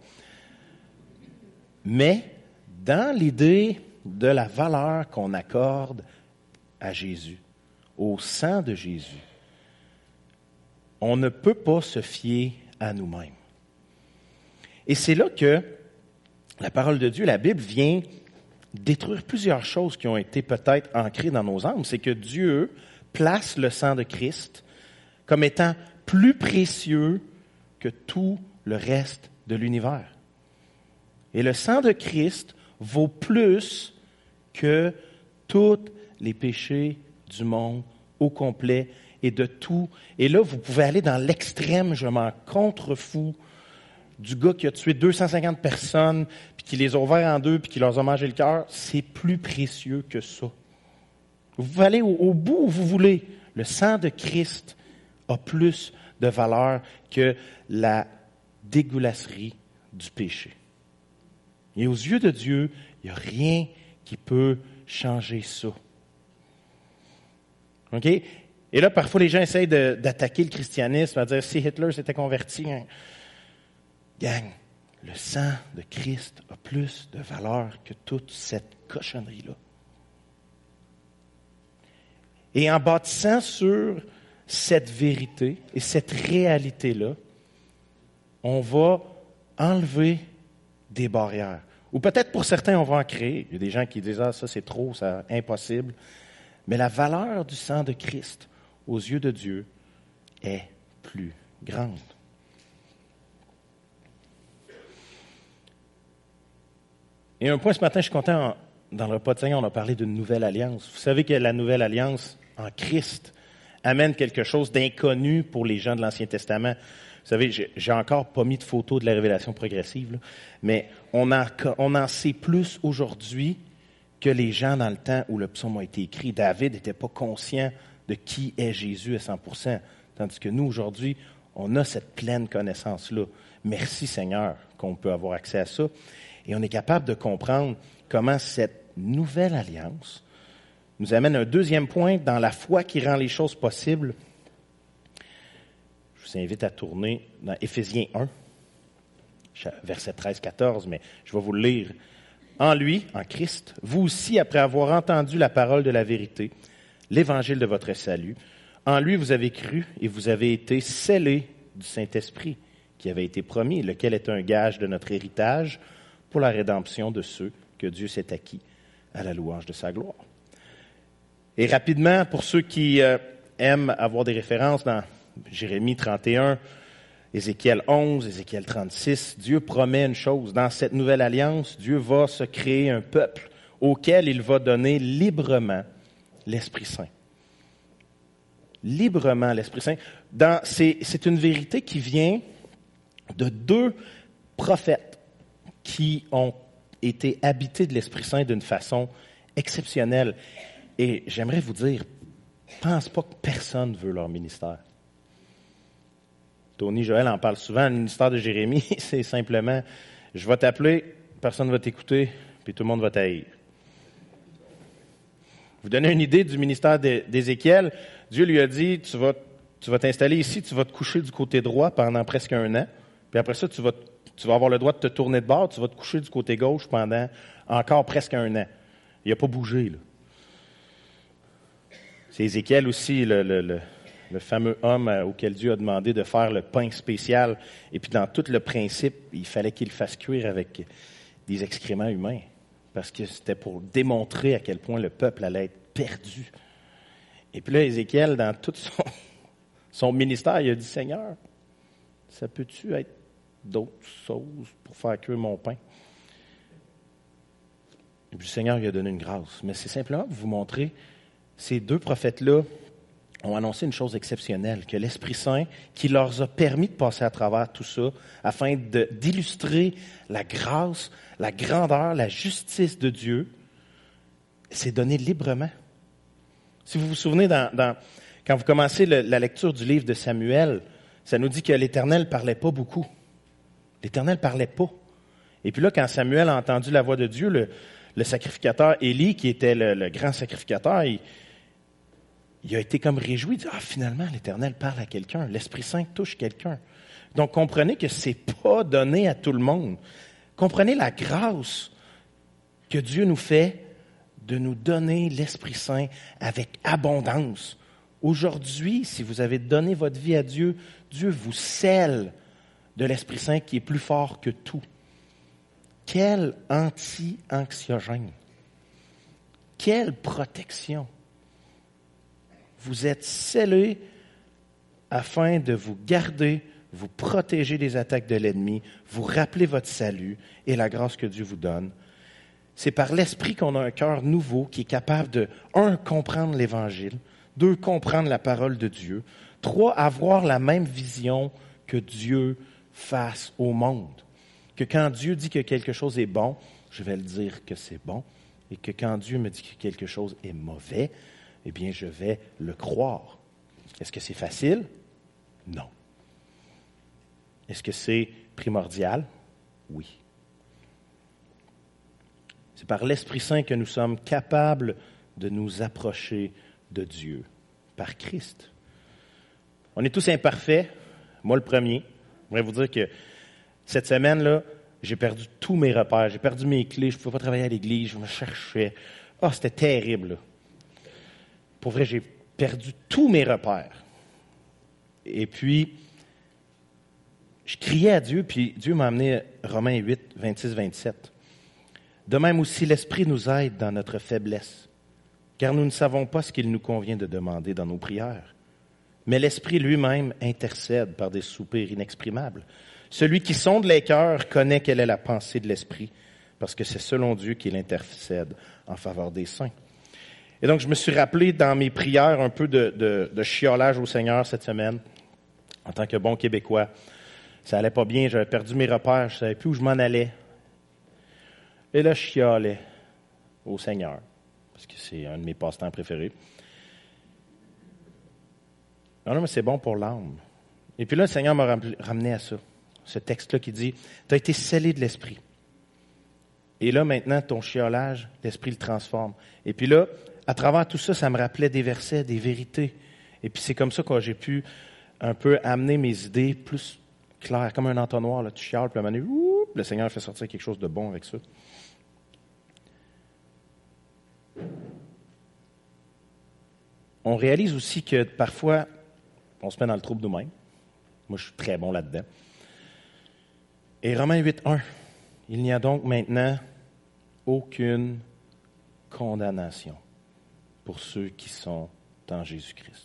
Mais dans l'idée de la valeur qu'on accorde à Jésus, au sang de Jésus, on ne peut pas se fier à nous-mêmes. Et c'est là que la parole de Dieu, la Bible, vient détruire plusieurs choses qui ont été peut-être ancrées dans nos âmes. C'est que Dieu place le sang de Christ comme étant plus précieux que tout le reste de l'univers. Et le sang de Christ vaut plus que tous les péchés du monde au complet et de tout. Et là, vous pouvez aller dans l'extrême, je m'en contrefous, du gars qui a tué 250 personnes, puis qui les a ouverts en deux, puis qui leur a mangé le cœur. C'est plus précieux que ça. Vous pouvez aller au bout où vous voulez. Le sang de Christ a plus de valeur que la dégueulasserie du péché. Et aux yeux de Dieu, il n'y a rien qui peut changer ça. OK? Et là, parfois, les gens essayent d'attaquer le christianisme, à dire, si Hitler s'était converti, hein. Gang, le sang de Christ a plus de valeur que toute cette cochonnerie-là. Et en bâtissant sur cette vérité et cette réalité-là, on va enlever des barrières. Ou peut-être pour certains, on va en créer. Il y a des gens qui disent « Ah, ça c'est trop, c'est impossible ». Mais la valeur du sang de Christ, aux yeux de Dieu, est plus grande. Et un point ce matin, je suis content, dans le repas de Seigneur, on a parlé d'une nouvelle alliance. Vous savez que la nouvelle alliance en Christ amène quelque chose d'inconnu pour les gens de l'Ancien Testament. Vous savez, j'ai encore pas mis de photo de la révélation progressive, là, mais on en sait plus aujourd'hui que les gens dans le temps où le psaume a été écrit. David n'était pas conscient de qui est Jésus à 100%, tandis que nous, aujourd'hui, on a cette pleine connaissance-là. Merci Seigneur qu'on peut avoir accès à ça. Et on est capable de comprendre comment cette nouvelle alliance nous amène à un deuxième point dans la foi qui rend les choses possibles. Je vous invite à tourner dans Éphésiens 1, verset 13-14, mais je vais vous le lire. En lui, en Christ, vous aussi, après avoir entendu la parole de la vérité, l'évangile de votre salut, en lui vous avez cru et vous avez été scellés du Saint-Esprit qui avait été promis, lequel est un gage de notre héritage pour la rédemption de ceux que Dieu s'est acquis à la louange de sa gloire. Et rapidement, pour ceux qui aiment avoir des références dans Jérémie 31, Ézéchiel 11, Ézéchiel 36, Dieu promet une chose. Dans cette nouvelle alliance, Dieu va se créer un peuple auquel il va donner librement l'Esprit Saint. Librement l'Esprit Saint. C'est une vérité qui vient de 2 prophètes qui ont été habités de l'Esprit Saint d'une façon exceptionnelle. Et j'aimerais vous dire, pense pas que personne veut leur ministère. Tony Joël en parle souvent, le ministère de Jérémie, c'est simplement, je vais t'appeler, personne ne va t'écouter, puis tout le monde va t'haïr. Vous donnez une idée du ministère d'Ézéchiel, Dieu lui a dit, tu vas t'installer ici, tu vas te coucher du côté droit pendant presque 1 an, puis après ça, tu vas avoir le droit de te tourner de bord, tu vas te coucher du côté gauche pendant encore presque 1 an. Il n'a pas bougé, là. C'est Ézéchiel aussi, le fameux homme auquel Dieu a demandé de faire le pain spécial. Et puis dans tout le principe, il fallait qu'il le fasse cuire avec des excréments humains. Parce que c'était pour démontrer à quel point le peuple allait être perdu. Et puis là, Ézéchiel, dans tout son ministère, il a dit, Seigneur, ça peut-tu être d'autres choses pour faire cuire mon pain? Et puis le Seigneur lui a donné une grâce. Mais c'est simplement pour vous montrer, ces 2 prophètes-là ont annoncé une chose exceptionnelle, que l'Esprit Saint, qui leur a permis de passer à travers tout ça, afin d'illustrer la grâce, la grandeur, la justice de Dieu, s'est donné librement. Si vous vous souvenez, quand vous commencez la lecture du livre de Samuel, ça nous dit que l'Éternel parlait pas beaucoup. L'Éternel parlait pas. Et puis là, quand Samuel a entendu la voix de Dieu, le sacrificateur Élie, qui était le grand sacrificateur, il a été comme réjoui, il dit, finalement, l'Éternel parle à quelqu'un, l'Esprit Saint touche quelqu'un. Donc, comprenez que c'est pas donné à tout le monde. Comprenez la grâce que Dieu nous fait de nous donner l'Esprit Saint avec abondance. Aujourd'hui, si vous avez donné votre vie à Dieu, Dieu vous scelle de l'Esprit Saint qui est plus fort que tout. Quel anti-anxiogène! Quelle protection! Vous êtes scellés afin de vous garder, vous protéger des attaques de l'ennemi, vous rappeler votre salut et la grâce que Dieu vous donne. C'est par l'Esprit qu'on a un cœur nouveau qui est capable de, 1, comprendre l'Évangile, 2, comprendre la parole de Dieu, 3, avoir la même vision que Dieu face au monde. Que quand Dieu dit que quelque chose est bon, je vais le dire que c'est bon, et que quand Dieu me dit que quelque chose est mauvais, eh bien, je vais le croire. Est-ce que c'est facile? Non. Est-ce que c'est primordial? Oui. C'est par l'Esprit Saint que nous sommes capables de nous approcher de Dieu, par Christ. On est tous imparfaits, moi le premier. Je voudrais vous dire que cette semaine-là, j'ai perdu tous mes repères, j'ai perdu mes clés, je ne pouvais pas travailler à l'église, je me cherchais. C'était terrible, là. Pour vrai, j'ai perdu tous mes repères. Et puis, je criais à Dieu, puis Dieu m'a amené à Romains 8, 26, 27. De même aussi, l'Esprit nous aide dans notre faiblesse, car nous ne savons pas ce qu'il nous convient de demander dans nos prières. Mais l'Esprit lui-même intercède par des soupirs inexprimables. Celui qui sonde les cœurs connaît quelle est la pensée de l'Esprit, parce que c'est selon Dieu qu'il intercède en faveur des saints. Et donc, je me suis rappelé dans mes prières un peu de chiolage au Seigneur cette semaine, en tant que bon Québécois. Ça allait pas bien, j'avais perdu mes repères, je savais plus où je m'en allais. Et là, je chiolais au Seigneur, parce que c'est un de mes passe-temps préférés. Non, mais c'est bon pour l'âme. Et puis là, le Seigneur m'a ramené à ça, ce texte-là qui dit, « Tu as été scellé de l'Esprit. » Et là, maintenant, ton chiolage, l'Esprit le transforme. Et puis là, à travers tout ça, ça me rappelait des versets, des vérités. Et puis c'est comme ça que j'ai pu un peu amener mes idées plus claires, comme un entonnoir. Là, tu chiales, puis à un moment donné, le Seigneur fait sortir quelque chose de bon avec ça. On réalise aussi que parfois, on se met dans le trouble nous-mêmes. Moi, je suis très bon là-dedans. Et Romains 8.1, il n'y a donc maintenant aucune condamnation pour ceux qui sont en Jésus-Christ.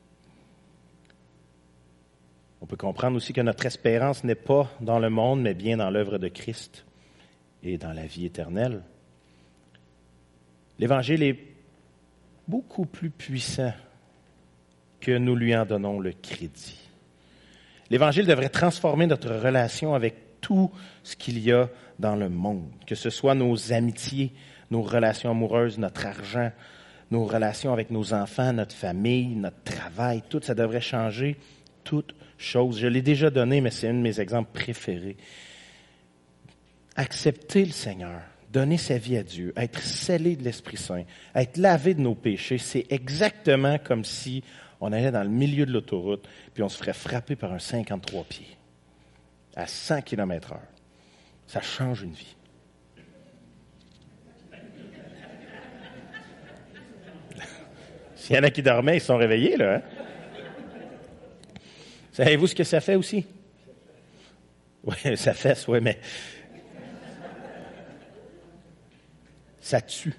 On peut comprendre aussi que notre espérance n'est pas dans le monde, mais bien dans l'œuvre de Christ et dans la vie éternelle. L'Évangile est beaucoup plus puissant que nous lui en donnons le crédit. L'Évangile devrait transformer notre relation avec tout ce qu'il y a dans le monde, que ce soit nos amitiés, nos relations amoureuses, notre argent, nos relations avec nos enfants, notre famille, notre travail, tout ça devrait changer, toute chose. Je l'ai déjà donné, mais c'est un de mes exemples préférés. Accepter le Seigneur, donner sa vie à Dieu, être scellé de l'Esprit Saint, être lavé de nos péchés, c'est exactement comme si on allait dans le milieu de l'autoroute, puis on se ferait frapper par un 53 pieds à 100 km/h. Ça change une vie. S'il y en a qui dormaient, ils se sont réveillés, là. Hein? Savez-vous ce que ça fait aussi? Oui, ça fesse, oui, mais ça tue.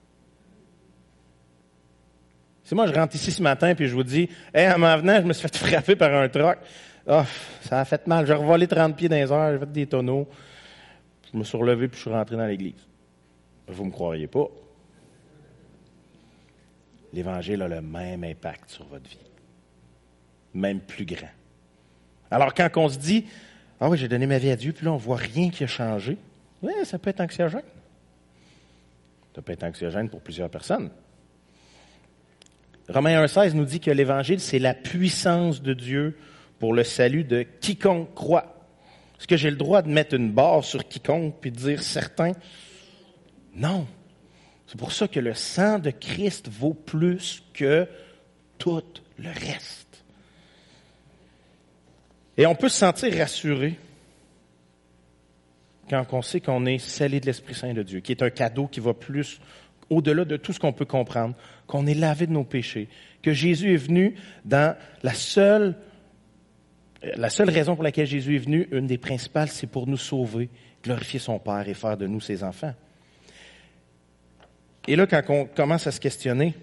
Si moi, je rentre ici ce matin puis je vous dis, « Hey, en m'en venant, je me suis fait frapper par un truck. Oh, ça a fait mal. J'ai revolé 30 pieds dans les airs, j'ai fait des tonneaux. Je me suis relevé puis je suis rentré dans l'église. » Vous ne me croiriez pas. l'Évangile a le même impact sur votre vie. Même plus grand. Alors quand on se dit, « Ah oui, j'ai donné ma vie à Dieu, puis là, on ne voit rien qui a changé. » Oui, ça peut être anxiogène. Ça peut être anxiogène pour plusieurs personnes. Romains 1,16 nous dit que l'Évangile, c'est la puissance de Dieu pour le salut de quiconque croit. Est-ce que j'ai le droit de mettre une barre sur quiconque puis de dire certains? Non. C'est pour ça que le sang de Christ vaut plus que tout le reste. Et on peut se sentir rassuré quand on sait qu'on est scellé de l'Esprit Saint de Dieu, qui est un cadeau qui va plus au-delà de tout ce qu'on peut comprendre, qu'on est lavé de nos péchés, que Jésus est venu dans la seule raison pour laquelle Jésus est venu, une des principales, c'est pour nous sauver, glorifier son Père et faire de nous ses enfants. Et là, quand on commence à se questionner,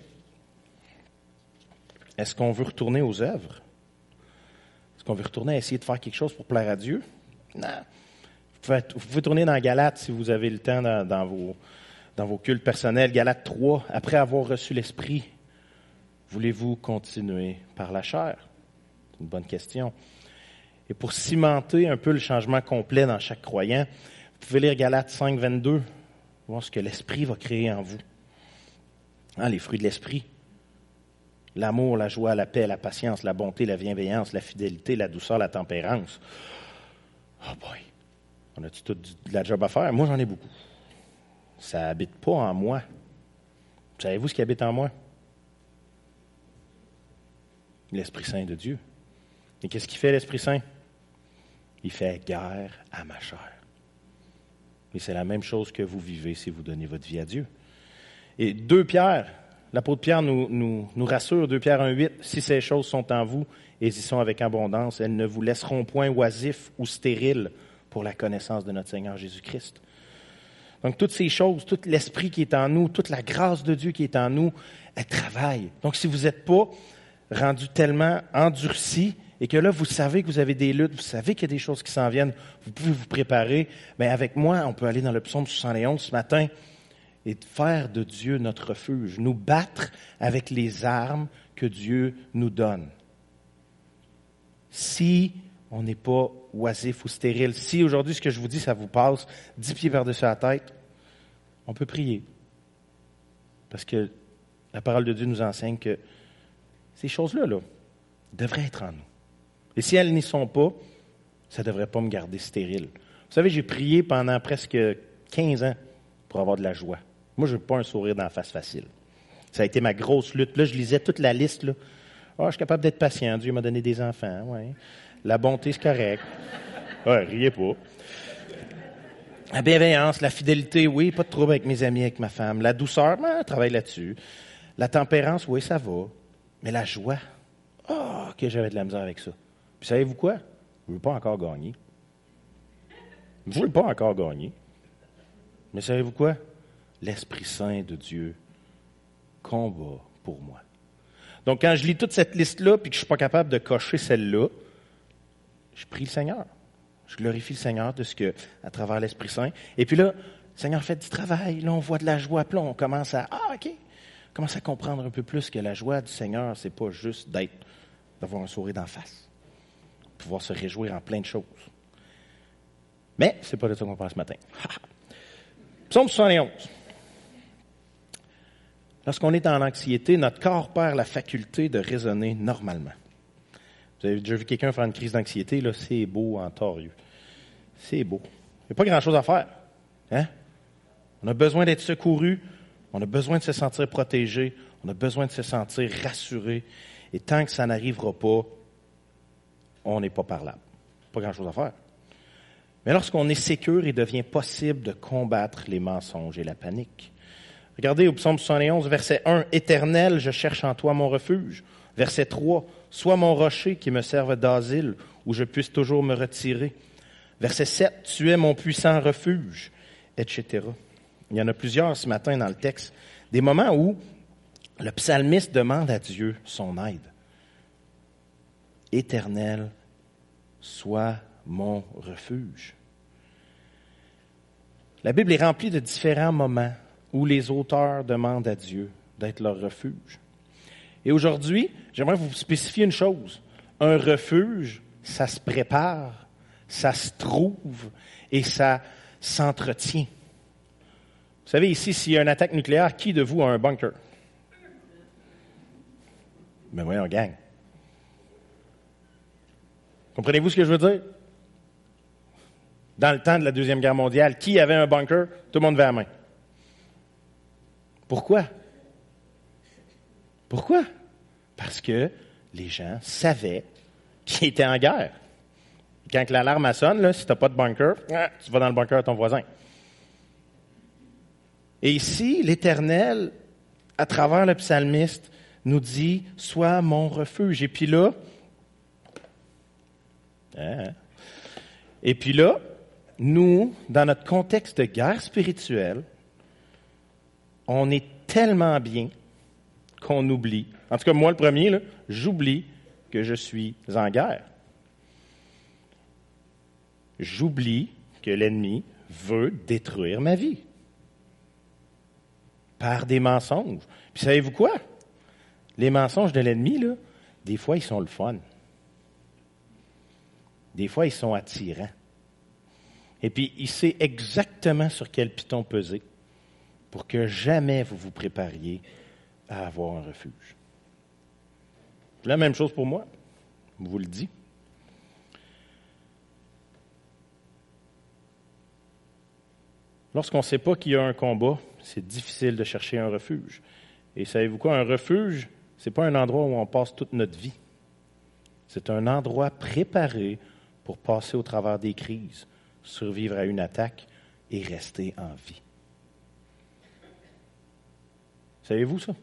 est-ce qu'on veut retourner aux œuvres? Est-ce qu'on veut retourner à essayer de faire quelque chose pour plaire à Dieu? Non. Vous pouvez tourner dans Galates si vous avez le temps dans vos cultes personnels. Galates 3, après avoir reçu l'Esprit, voulez-vous continuer par la chair? C'est une bonne question. Et pour cimenter un peu le changement complet dans chaque croyant, vous pouvez lire Galates 5, 22, voir ce que l'Esprit va créer en vous. Les fruits de l'Esprit. L'amour, la joie, la paix, la patience, la bonté, la bienveillance, la fidélité, la douceur, la tempérance. Oh boy! On a-tu tout de la job à faire? Moi, j'en ai beaucoup. Ça habite pas en moi. Savez-vous ce qui habite en moi? L'Esprit Saint de Dieu. Et qu'est-ce qu'il fait, l'Esprit Saint? Il fait guerre à ma chair. Et c'est la même chose que vous vivez si vous donnez votre vie à Dieu. Et 2 Pierre, l'apôtre Pierre nous rassure, 2 Pierre 1,8, « Si ces choses sont en vous, et y sont avec abondance, elles ne vous laisseront point oisifs ou stériles pour la connaissance de notre Seigneur Jésus-Christ. » Donc, toutes ces choses, tout l'Esprit qui est en nous, toute la grâce de Dieu qui est en nous, elle travaille. Donc, si vous n'êtes pas rendu tellement endurci et que là, vous savez que vous avez des luttes, vous savez qu'il y a des choses qui s'en viennent, vous pouvez vous préparer. Mais avec moi, on peut aller dans le psaume 71 ce matin et faire de Dieu notre refuge, nous battre avec les armes que Dieu nous donne. Si on n'est pas oisif ou stérile, si aujourd'hui ce que je vous dis, ça vous passe 10 pieds par-dessus la tête, on peut prier. Parce que la parole de Dieu nous enseigne que ces choses-là, devraient être en nous. Et si elles n'y sont pas, ça ne devrait pas me garder stérile. Vous savez, j'ai prié pendant presque 15 ans pour avoir de la joie. Moi, je n'ai pas un sourire d'en face facile. Ça a été ma grosse lutte. Là, je lisais toute la liste. Là. Je suis capable d'être patient. Dieu m'a donné des enfants. Ouais. La bonté, c'est correct. Riez pas. La bienveillance, la fidélité, oui, pas de trouble avec mes amis, avec ma femme. La douceur, travaille là-dessus. La tempérance, oui, ça va. Mais la joie, que j'avais de la misère avec ça. Puis savez-vous quoi? Je ne veux pas encore gagner. Je ne veux pas encore gagner. Mais savez-vous quoi? L'Esprit Saint de Dieu combat pour moi. Donc, quand je lis toute cette liste-là, puis que je ne suis pas capable de cocher celle-là, je prie le Seigneur. Je glorifie le Seigneur de ce que, à travers l'Esprit Saint. Et puis là, le Seigneur fait du travail. Là, on voit de la joie. Puis là, on commence à, OK. On commence à comprendre un peu plus que la joie du Seigneur, c'est pas juste d'avoir un sourire d'en face. Pouvoir se réjouir en plein de choses. Mais, c'est pas de ça qu'on parle ce matin. Psaume 71. Lorsqu'on est en anxiété, notre corps perd la faculté de raisonner normalement. Vous avez déjà vu quelqu'un faire une crise d'anxiété, là, c'est beau en torieux. C'est beau. Il n'y a pas grand-chose à faire. Hein? On a besoin d'être secouru, on a besoin de se sentir protégé, on a besoin de se sentir rassuré. Et tant que ça n'arrivera pas, on n'est pas parlable. Pas grand-chose à faire. Mais lorsqu'on est sécure, il devient possible de combattre les mensonges et la panique. Regardez au psaume 71, verset 1, « Éternel, je cherche en toi mon refuge. » Verset 3, « Sois mon rocher qui me serve d'asile, où je puisse toujours me retirer. » Verset 7, « Tu es mon puissant refuge. » Etc. Il y en a plusieurs ce matin dans le texte. Des moments où le psalmiste demande à Dieu son aide. « Éternel, sois mon refuge. » La Bible est remplie de différents moments où les auteurs demandent à Dieu d'être leur refuge. Et aujourd'hui, j'aimerais vous spécifier une chose. Un refuge, ça se prépare, ça se trouve et ça s'entretient. Vous savez, ici, s'il y a une attaque nucléaire, qui de vous a un bunker? Ben voyons, gang. Comprenez-vous ce que je veux dire? Dans le temps de la Deuxième Guerre mondiale, qui avait un bunker? Tout le monde levait la main. Pourquoi? Pourquoi? Parce que les gens savaient qu'ils étaient en guerre. Quand l'alarme sonne, là, si tu n'as pas de bunker, tu vas dans le bunker de ton voisin. Et ici, l'Éternel, à travers le psalmiste, nous dit « Sois mon refuge ». Et puis là, nous, dans notre contexte de guerre spirituelle, on est tellement bien qu'on oublie. En tout cas, moi, le premier, là, j'oublie que je suis en guerre. J'oublie que l'ennemi veut détruire ma vie par des mensonges. Puis savez-vous quoi? Les mensonges de l'ennemi, là, des fois, ils sont le fun. Des fois, ils sont attirants. Et puis, il sait exactement sur quel piton peser pour que jamais vous vous prépariez à avoir un refuge. C'est la même chose pour moi, je vous le dis. Lorsqu'on ne sait pas qu'il y a un combat, c'est difficile de chercher un refuge. Et savez-vous quoi? Un refuge, ce n'est pas un endroit où on passe toute notre vie. C'est un endroit préparé pour passer au travers des crises, survivre à une attaque et rester en vie. Savez-vous ça?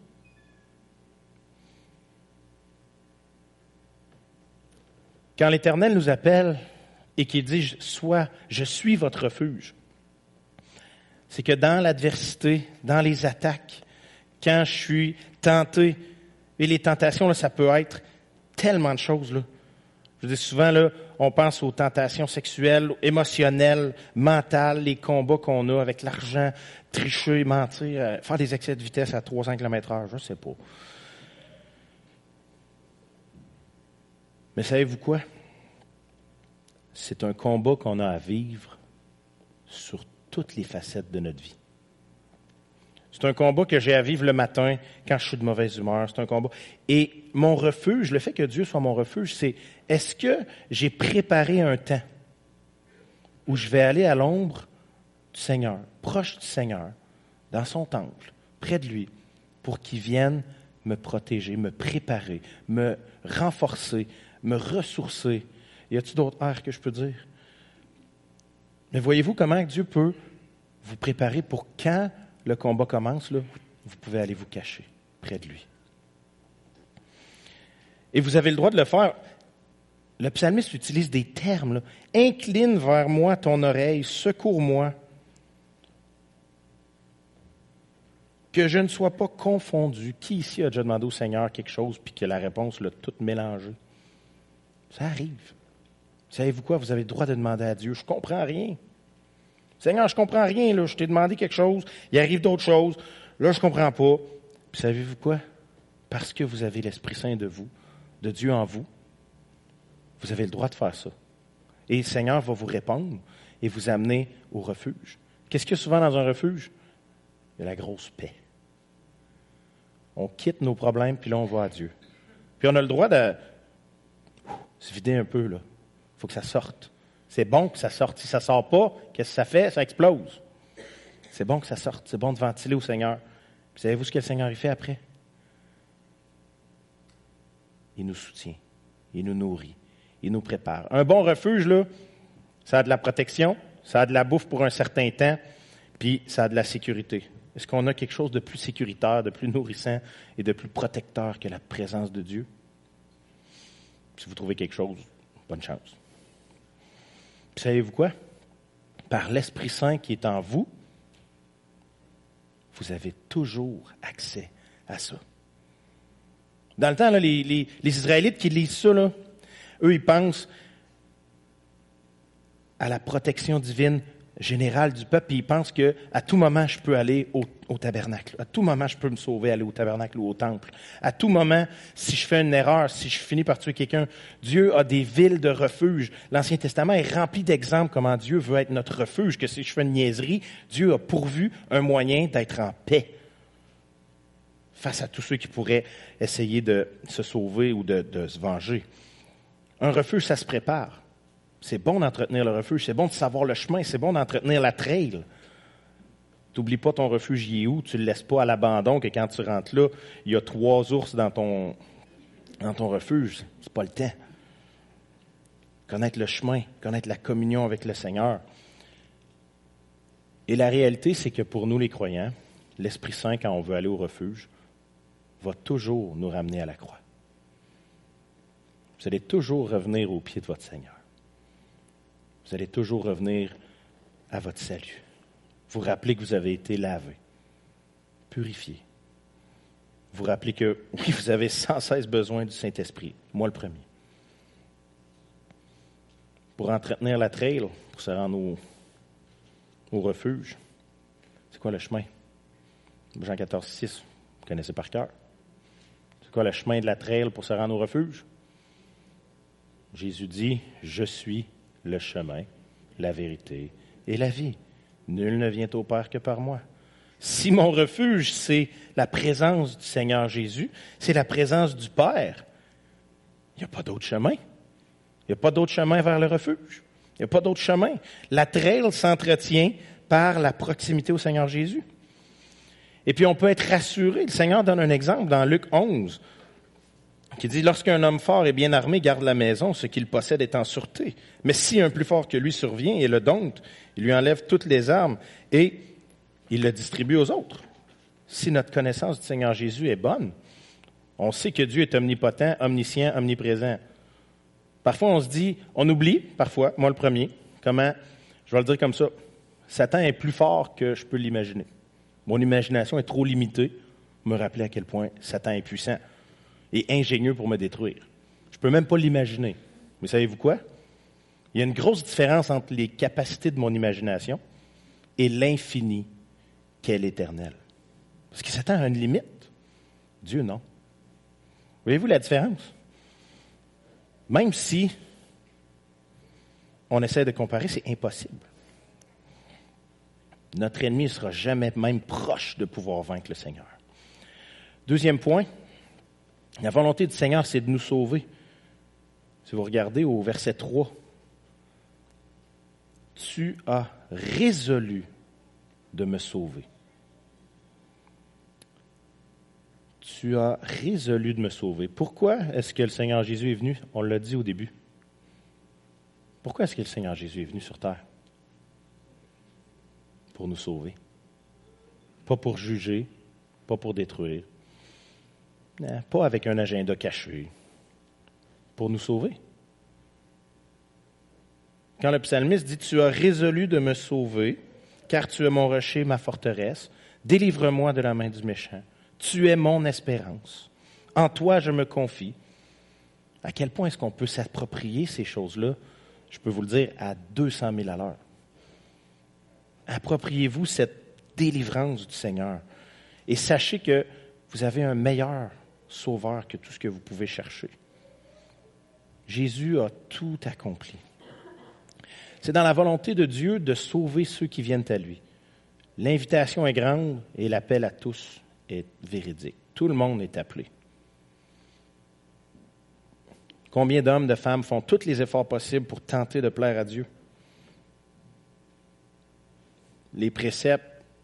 Quand l'Éternel nous appelle et qu'il dit « je suis votre refuge », c'est que dans l'adversité, dans les attaques, quand je suis tenté, et les tentations, là, ça peut être tellement de choses. Là. Je veux dire, souvent, là, on pense aux tentations sexuelles, émotionnelles, mentales, les combats qu'on a avec l'argent, tricher, mentir, faire des excès de vitesse à 300 km/h, je ne sais pas. Mais savez-vous quoi? C'est un combat qu'on a à vivre sur toutes les facettes de notre vie. C'est un combat que j'ai à vivre le matin quand je suis de mauvaise humeur. C'est un combat. Et mon refuge, le fait que Dieu soit mon refuge, c'est est-ce que j'ai préparé un temps où je vais aller à l'ombre du Seigneur, proche du Seigneur, dans son temple, près de lui, pour qu'il vienne me protéger, me préparer, me renforcer, me ressourcer. Y a-t-il d'autres airs que je peux dire? Mais voyez-vous comment Dieu peut vous préparer pour quand le combat commence, là, vous pouvez aller vous cacher près de lui. Et vous avez le droit de le faire. Le psalmiste utilise des termes. Là. Incline vers moi ton oreille, secours-moi. Que je ne sois pas confondu. Qui ici a déjà demandé au Seigneur quelque chose puis que la réponse l'a toute mélangée? Ça arrive. Savez-vous quoi? Vous avez le droit de demander à Dieu. Je ne comprends rien. Seigneur, je ne comprends rien. Là. Je t'ai demandé quelque chose. Il arrive d'autres choses. Là, je ne comprends pas. Puis savez-vous quoi? Parce que vous avez l'Esprit Saint de vous, de Dieu en vous, vous avez le droit de faire ça. Et le Seigneur va vous répondre et vous amener au refuge. Qu'est-ce qu'il y a souvent dans un refuge? Il y a la grosse paix. On quitte nos problèmes, puis là, on va à Dieu. Puis on a le droit de se vider un peu, là. Il faut que ça sorte. C'est bon que ça sorte. Si ça ne sort pas, qu'est-ce que ça fait? Ça explose. C'est bon que ça sorte. C'est bon de ventiler au Seigneur. Puis savez-vous ce que le Seigneur y fait après? Il nous soutient. Il nous nourrit. Il nous prépare. Un bon refuge, là, ça a de la protection, ça a de la bouffe pour un certain temps, puis ça a de la sécurité. Est-ce qu'on a quelque chose de plus sécuritaire, de plus nourrissant et de plus protecteur que la présence de Dieu? Si vous trouvez quelque chose, bonne chance. Puis savez-vous quoi? Par l'Esprit Saint qui est en vous, vous avez toujours accès à ça. Dans le temps, là, les Israélites qui lisent ça, là, eux, ils pensent à la protection divine général du peuple, et il pense qu'à tout moment, je peux aller au tabernacle. À tout moment, je peux me sauver, aller au tabernacle ou au temple. À tout moment, si je fais une erreur, si je finis par tuer quelqu'un, Dieu a des villes de refuge. L'Ancien Testament est rempli d'exemples comment Dieu veut être notre refuge, que si je fais une niaiserie, Dieu a pourvu un moyen d'être en paix face à tous ceux qui pourraient essayer de se sauver ou de se venger. Un refuge, ça se prépare. C'est bon d'entretenir le refuge, c'est bon de savoir le chemin, c'est bon d'entretenir la trail. T'oublies pas ton refuge, il est où, tu le laisses pas à l'abandon, que quand tu rentres là, il y a 3 ours dans ton refuge. C'est pas le temps. Connaître le chemin, connaître la communion avec le Seigneur. Et la réalité, c'est que pour nous les croyants, l'Esprit Saint, quand on veut aller au refuge, va toujours nous ramener à la croix. Vous allez toujours revenir au pied de votre Seigneur. Vous allez toujours revenir à votre salut. Vous rappelez que vous avez été lavé, purifié. Vous rappelez que, oui, vous avez sans cesse besoin du Saint-Esprit. Moi, le premier. Pour entretenir la trail, pour se rendre au refuge, c'est quoi le chemin? Jean 14, 6, vous connaissez par cœur. C'est quoi le chemin de la trail pour se rendre au refuge? Jésus dit, « Je suis le chemin, la vérité et la vie. Nul ne vient au Père que par moi. » Si mon refuge, c'est la présence du Seigneur Jésus, c'est la présence du Père, il n'y a pas d'autre chemin. Il n'y a pas d'autre chemin vers le refuge. Il n'y a pas d'autre chemin. La trail s'entretient par la proximité au Seigneur Jésus. Et puis on peut être rassuré. Le Seigneur donne un exemple dans Luc 11, qui dit « Lorsqu'un homme fort et bien armé garde la maison, ce qu'il possède est en sûreté. Mais si un plus fort que lui survient et le dompte, il lui enlève toutes les armes et il le distribue aux autres. » Si notre connaissance du Seigneur Jésus est bonne, on sait que Dieu est omnipotent, omniscient, omniprésent. Parfois, on se dit, on oublie, parfois, moi le premier, comment, je vais le dire comme ça, Satan est plus fort que je peux l'imaginer. Mon imagination est trop limitée pour me rappeler à quel point Satan est puissant et ingénieux pour me détruire. Je ne peux même pas l'imaginer. Mais savez-vous quoi? Il y a une grosse différence entre les capacités de mon imagination et l'infini qu'est l'éternel. Parce que Satan a une limite. Dieu, non. Voyez-vous la différence? Même si on essaie de comparer, c'est impossible. Notre ennemi ne sera jamais même proche de pouvoir vaincre le Seigneur. Deuxième point, la volonté du Seigneur, c'est de nous sauver. Si vous regardez au verset 3, « Tu as résolu de me sauver. » Tu as résolu de me sauver. Pourquoi est-ce que le Seigneur Jésus est venu? On l'a dit au début. Pourquoi est-ce que le Seigneur Jésus est venu sur terre? Pour nous sauver. Pas pour juger, pas pour détruire. Non, pas avec un agenda caché. Pour nous sauver. Quand le psalmiste dit « Tu as résolu de me sauver, car tu es mon rocher, ma forteresse, délivre-moi de la main du méchant. Tu es mon espérance. En toi, je me confie. » À quel point est-ce qu'on peut s'approprier ces choses-là? Je peux vous le dire à 200 000 à l'heure. Appropriez-vous cette délivrance du Seigneur. Et sachez que vous avez un meilleur sauveur que tout ce que vous pouvez chercher. Jésus a tout accompli. C'est dans la volonté de Dieu de sauver ceux qui viennent à lui. L'invitation est grande et l'appel à tous est véridique. Tout le monde est appelé. Combien d'hommes, de femmes font tous les efforts possibles pour tenter de plaire à Dieu? Les préceptes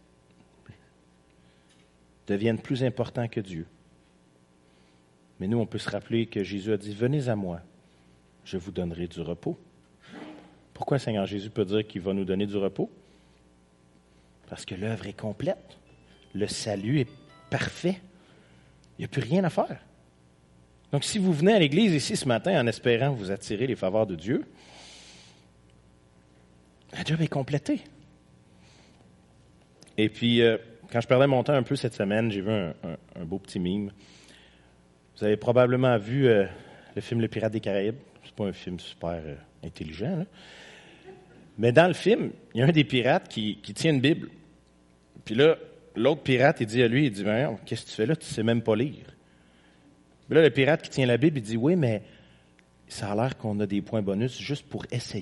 deviennent plus importants que Dieu. Mais nous, on peut se rappeler que Jésus a dit « Venez à moi, je vous donnerai du repos. » Pourquoi le Seigneur Jésus peut dire qu'il va nous donner du repos? Parce que l'œuvre est complète. Le salut est parfait. Il n'y a plus rien à faire. Donc, si vous venez à l'Église ici ce matin en espérant vous attirer les faveurs de Dieu, la job est complétée. Et puis, quand je perdais mon temps un peu cette semaine, j'ai vu un beau petit mime. Vous avez probablement vu le film Le Pirate des Caraïbes. C'est pas un film super intelligent, là. Mais dans le film, il y a un des pirates qui tient une Bible. Puis là, l'autre pirate, il dit à lui, il dit, ben, qu'est-ce que tu fais là? Tu sais même pas lire. Puis là, le pirate qui tient la Bible, il dit, oui, mais ça a l'air qu'on a des points bonus juste pour essayer.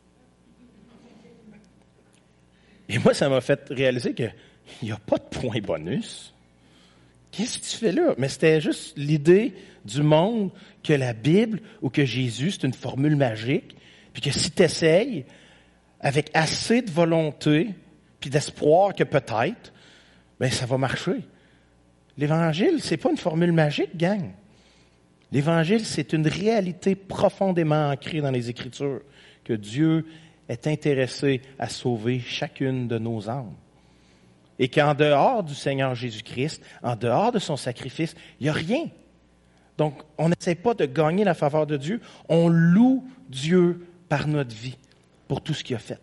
Et moi, ça m'a fait réaliser qu'il n'y a pas de points bonus. Qu'est-ce que tu fais là? Mais c'était juste l'idée du monde que la Bible ou que Jésus, c'est une formule magique, puis que si tu essayes, avec assez de volonté, puis d'espoir que peut-être, ben ça va marcher. L'Évangile, c'est pas une formule magique, gang. L'Évangile, c'est une réalité profondément ancrée dans les Écritures, que Dieu est intéressé à sauver chacune de nos âmes. Et qu'en dehors du Seigneur Jésus-Christ, en dehors de son sacrifice, il n'y a rien. Donc, on n'essaie pas de gagner la faveur de Dieu, on loue Dieu par notre vie, pour tout ce qu'il a fait.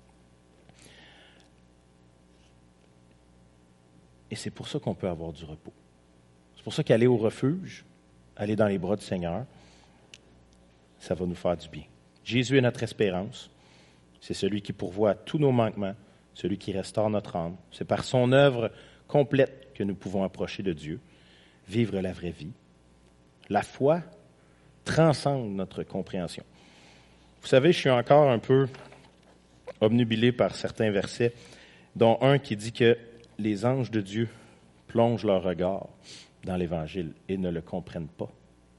Et c'est pour ça qu'on peut avoir du repos. C'est pour ça qu'aller au refuge, aller dans les bras du Seigneur, ça va nous faire du bien. Jésus est notre espérance. C'est celui qui pourvoit à tous nos manquements, celui qui restaure notre âme. C'est par son œuvre complète que nous pouvons approcher de Dieu, vivre la vraie vie. La foi transcende notre compréhension. Vous savez, je suis encore un peu obnubilé par certains versets, dont un qui dit que les anges de Dieu plongent leur regard dans l'Évangile et ne le comprennent pas.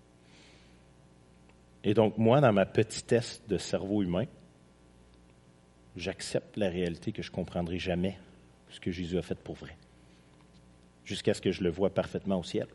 Et donc, moi, dans ma petitesse de cerveau humain, j'accepte la réalité que je ne comprendrai jamais ce que Jésus a fait pour vrai, jusqu'à ce que je le voie parfaitement au ciel.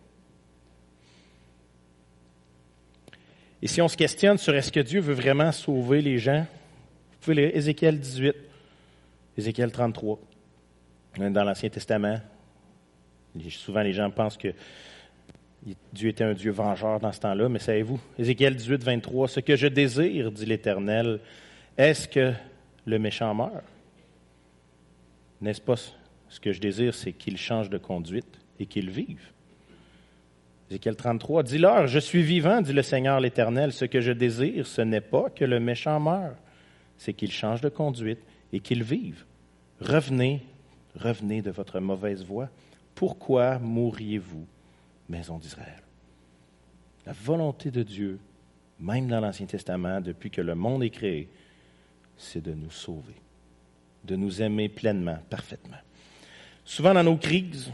Et si on se questionne sur est-ce que Dieu veut vraiment sauver les gens, vous pouvez lire Ézéchiel 18, Ézéchiel 33, dans l'Ancien Testament. Souvent, les gens pensent que Dieu était un Dieu vengeur dans ce temps-là, mais savez-vous, Ézéchiel 18, 23, « Ce que je désire, dit l'Éternel, est-ce que le méchant meurt? N'est-ce pas ce que je désire, c'est qu'il change de conduite et qu'il vive. » Ézéchiel 33, « Dis-leur, je suis vivant, dit le Seigneur l'Éternel, ce que je désire, ce n'est pas que le méchant meure, c'est qu'il change de conduite et qu'il vive. Revenez de votre mauvaise voie. Pourquoi mourriez-vous, maison d'Israël? » La volonté de Dieu, même dans l'Ancien Testament, depuis que le monde est créé, c'est de nous sauver, de nous aimer pleinement, parfaitement. Souvent dans nos crises,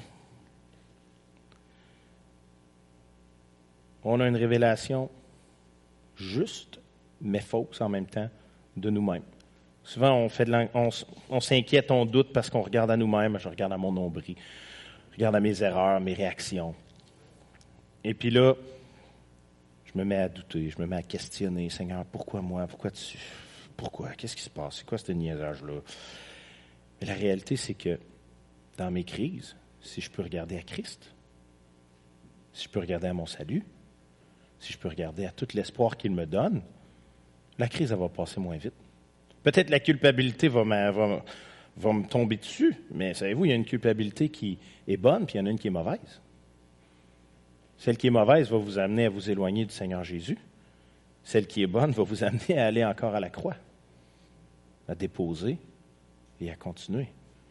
on a une révélation juste, mais fausse en même temps, de nous-mêmes. Souvent, on s'inquiète, on doute parce qu'on regarde à nous-mêmes. Je regarde à mon nombril, je regarde à mes erreurs, mes réactions. Et puis là, je me mets à douter, je me mets à questionner. Seigneur, pourquoi moi? Pourquoi? Qu'est-ce qui se passe? C'est quoi ce niaisage-là? Mais la réalité, c'est que dans mes crises, si je peux regarder à Christ, si je peux regarder à mon salut, si je peux regarder à tout l'espoir qu'il me donne, la crise, elle va passer moins vite. Peut-être la culpabilité va me tomber dessus, mais savez-vous, il y a une culpabilité qui est bonne, puis il y en a une qui est mauvaise. Celle qui est mauvaise va vous amener à vous éloigner du Seigneur Jésus. Celle qui est bonne va vous amener à aller encore à la croix, à déposer et à continuer.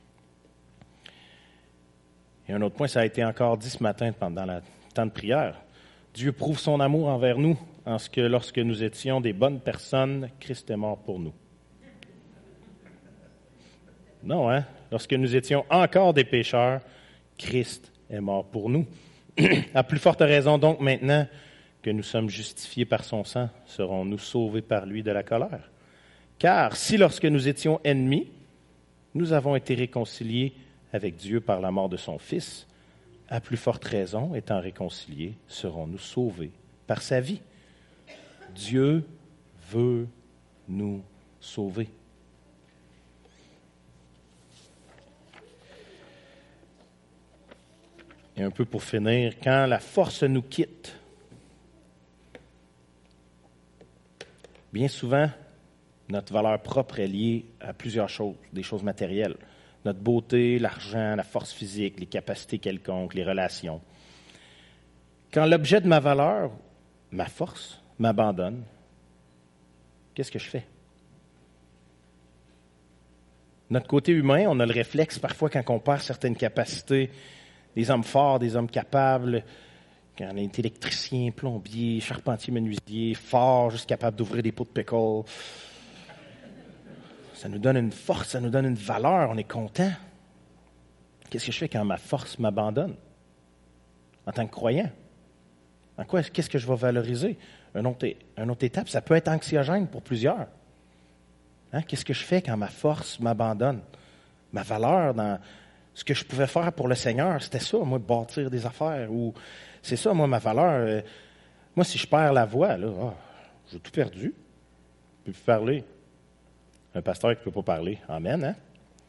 Et un autre point, ça a été encore dit ce matin pendant le temps de prière. Dieu prouve son amour envers nous en ce que lorsque nous étions des bonnes personnes, Christ est mort pour nous. Non, hein? Lorsque nous étions encore des pécheurs, Christ est mort pour nous. À plus forte raison donc maintenant que nous sommes justifiés par son sang, serons-nous sauvés par lui de la colère. Car si lorsque nous étions ennemis, nous avons été réconciliés avec Dieu par la mort de son Fils, à plus forte raison, étant réconciliés, serons-nous sauvés par sa vie. Dieu veut nous sauver. Et un peu pour finir, quand la force nous quitte, bien souvent, notre valeur propre est liée à plusieurs choses, des choses matérielles. Notre beauté, l'argent, la force physique, les capacités quelconques, les relations. Quand l'objet de ma valeur, ma force, m'abandonne, qu'est-ce que je fais? Notre côté humain, on a le réflexe parfois quand on perd certaines capacités, des hommes forts, des hommes capables, quand on est électricien, plombier, charpentier, menuisier, fort, juste capable d'ouvrir des pots de pickle. Ça nous donne une force, ça nous donne une valeur, on est content. Qu'est-ce que je fais quand ma force m'abandonne? En tant que croyant? En quoi, qu'est-ce que je vais valoriser? Une autre étape, ça peut être anxiogène pour plusieurs. Hein? Qu'est-ce que je fais quand ma force m'abandonne? Ma valeur dans ce que je pouvais faire pour le Seigneur, c'était ça, moi, bâtir des affaires. Ou c'est ça, moi, ma valeur. Moi, si je perds la voix, là, j'ai tout perdu. Je ne peux plus parler. Un pasteur qui ne peut pas parler. Amen, hein?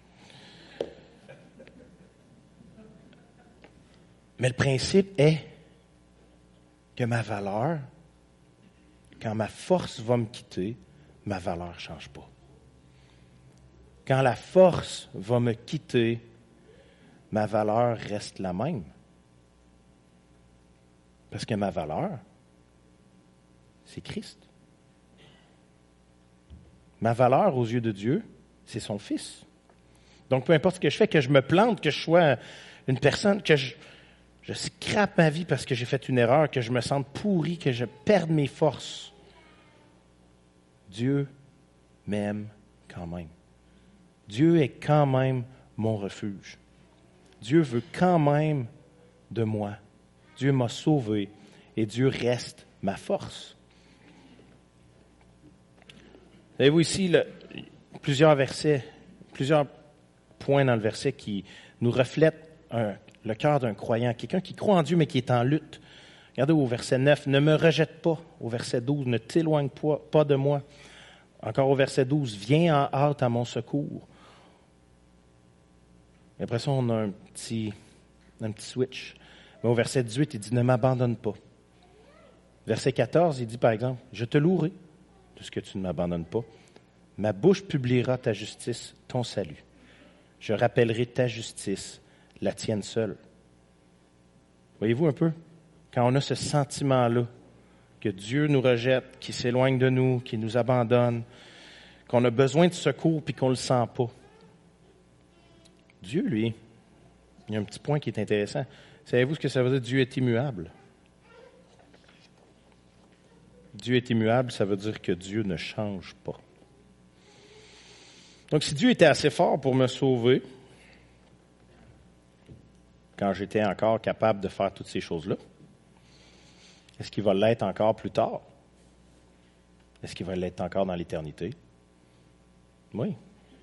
Mais le principe est que ma valeur, quand ma force va me quitter, ma valeur ne change pas. Quand la force va me quitter, ma valeur reste la même. Parce que ma valeur, c'est Christ. Ma valeur aux yeux de Dieu, c'est son Fils. Donc, peu importe ce que je fais, que je me plante, que je sois une personne, que je scrape ma vie parce que j'ai fait une erreur, que je me sente pourri, que je perde mes forces, Dieu m'aime quand même. Dieu est quand même mon refuge. Dieu veut quand même de moi. Dieu m'a sauvé et Dieu reste ma force. Avez-vous ici plusieurs versets, plusieurs points dans le verset qui nous reflètent le cœur d'un croyant, quelqu'un qui croit en Dieu mais qui est en lutte. Regardez au verset 9, « Ne me rejette pas ». Au verset 12, « Ne t'éloigne pas de moi ». Encore au verset 12, « Viens en hâte à mon secours ». Et après ça, on a un petit switch. Mais au verset 18, il dit « Ne m'abandonne pas ». Verset 14, il dit par exemple « Je te louerai de ce que tu ne m'abandonnes pas. Ma bouche publiera ta justice, ton salut. Je rappellerai ta justice, la tienne seule. » Voyez-vous un peu? Quand on a ce sentiment-là, que Dieu nous rejette, qu'il s'éloigne de nous, qu'il nous abandonne, qu'on a besoin de secours puis qu'on ne le sent pas. Dieu, lui, il y a un petit point qui est intéressant. Savez-vous ce que ça veut dire? Dieu est immuable. Dieu est immuable, ça veut dire que Dieu ne change pas. Donc, si Dieu était assez fort pour me sauver, quand j'étais encore capable de faire toutes ces choses-là, est-ce qu'il va l'être encore plus tard? Est-ce qu'il va l'être encore dans l'éternité? Oui.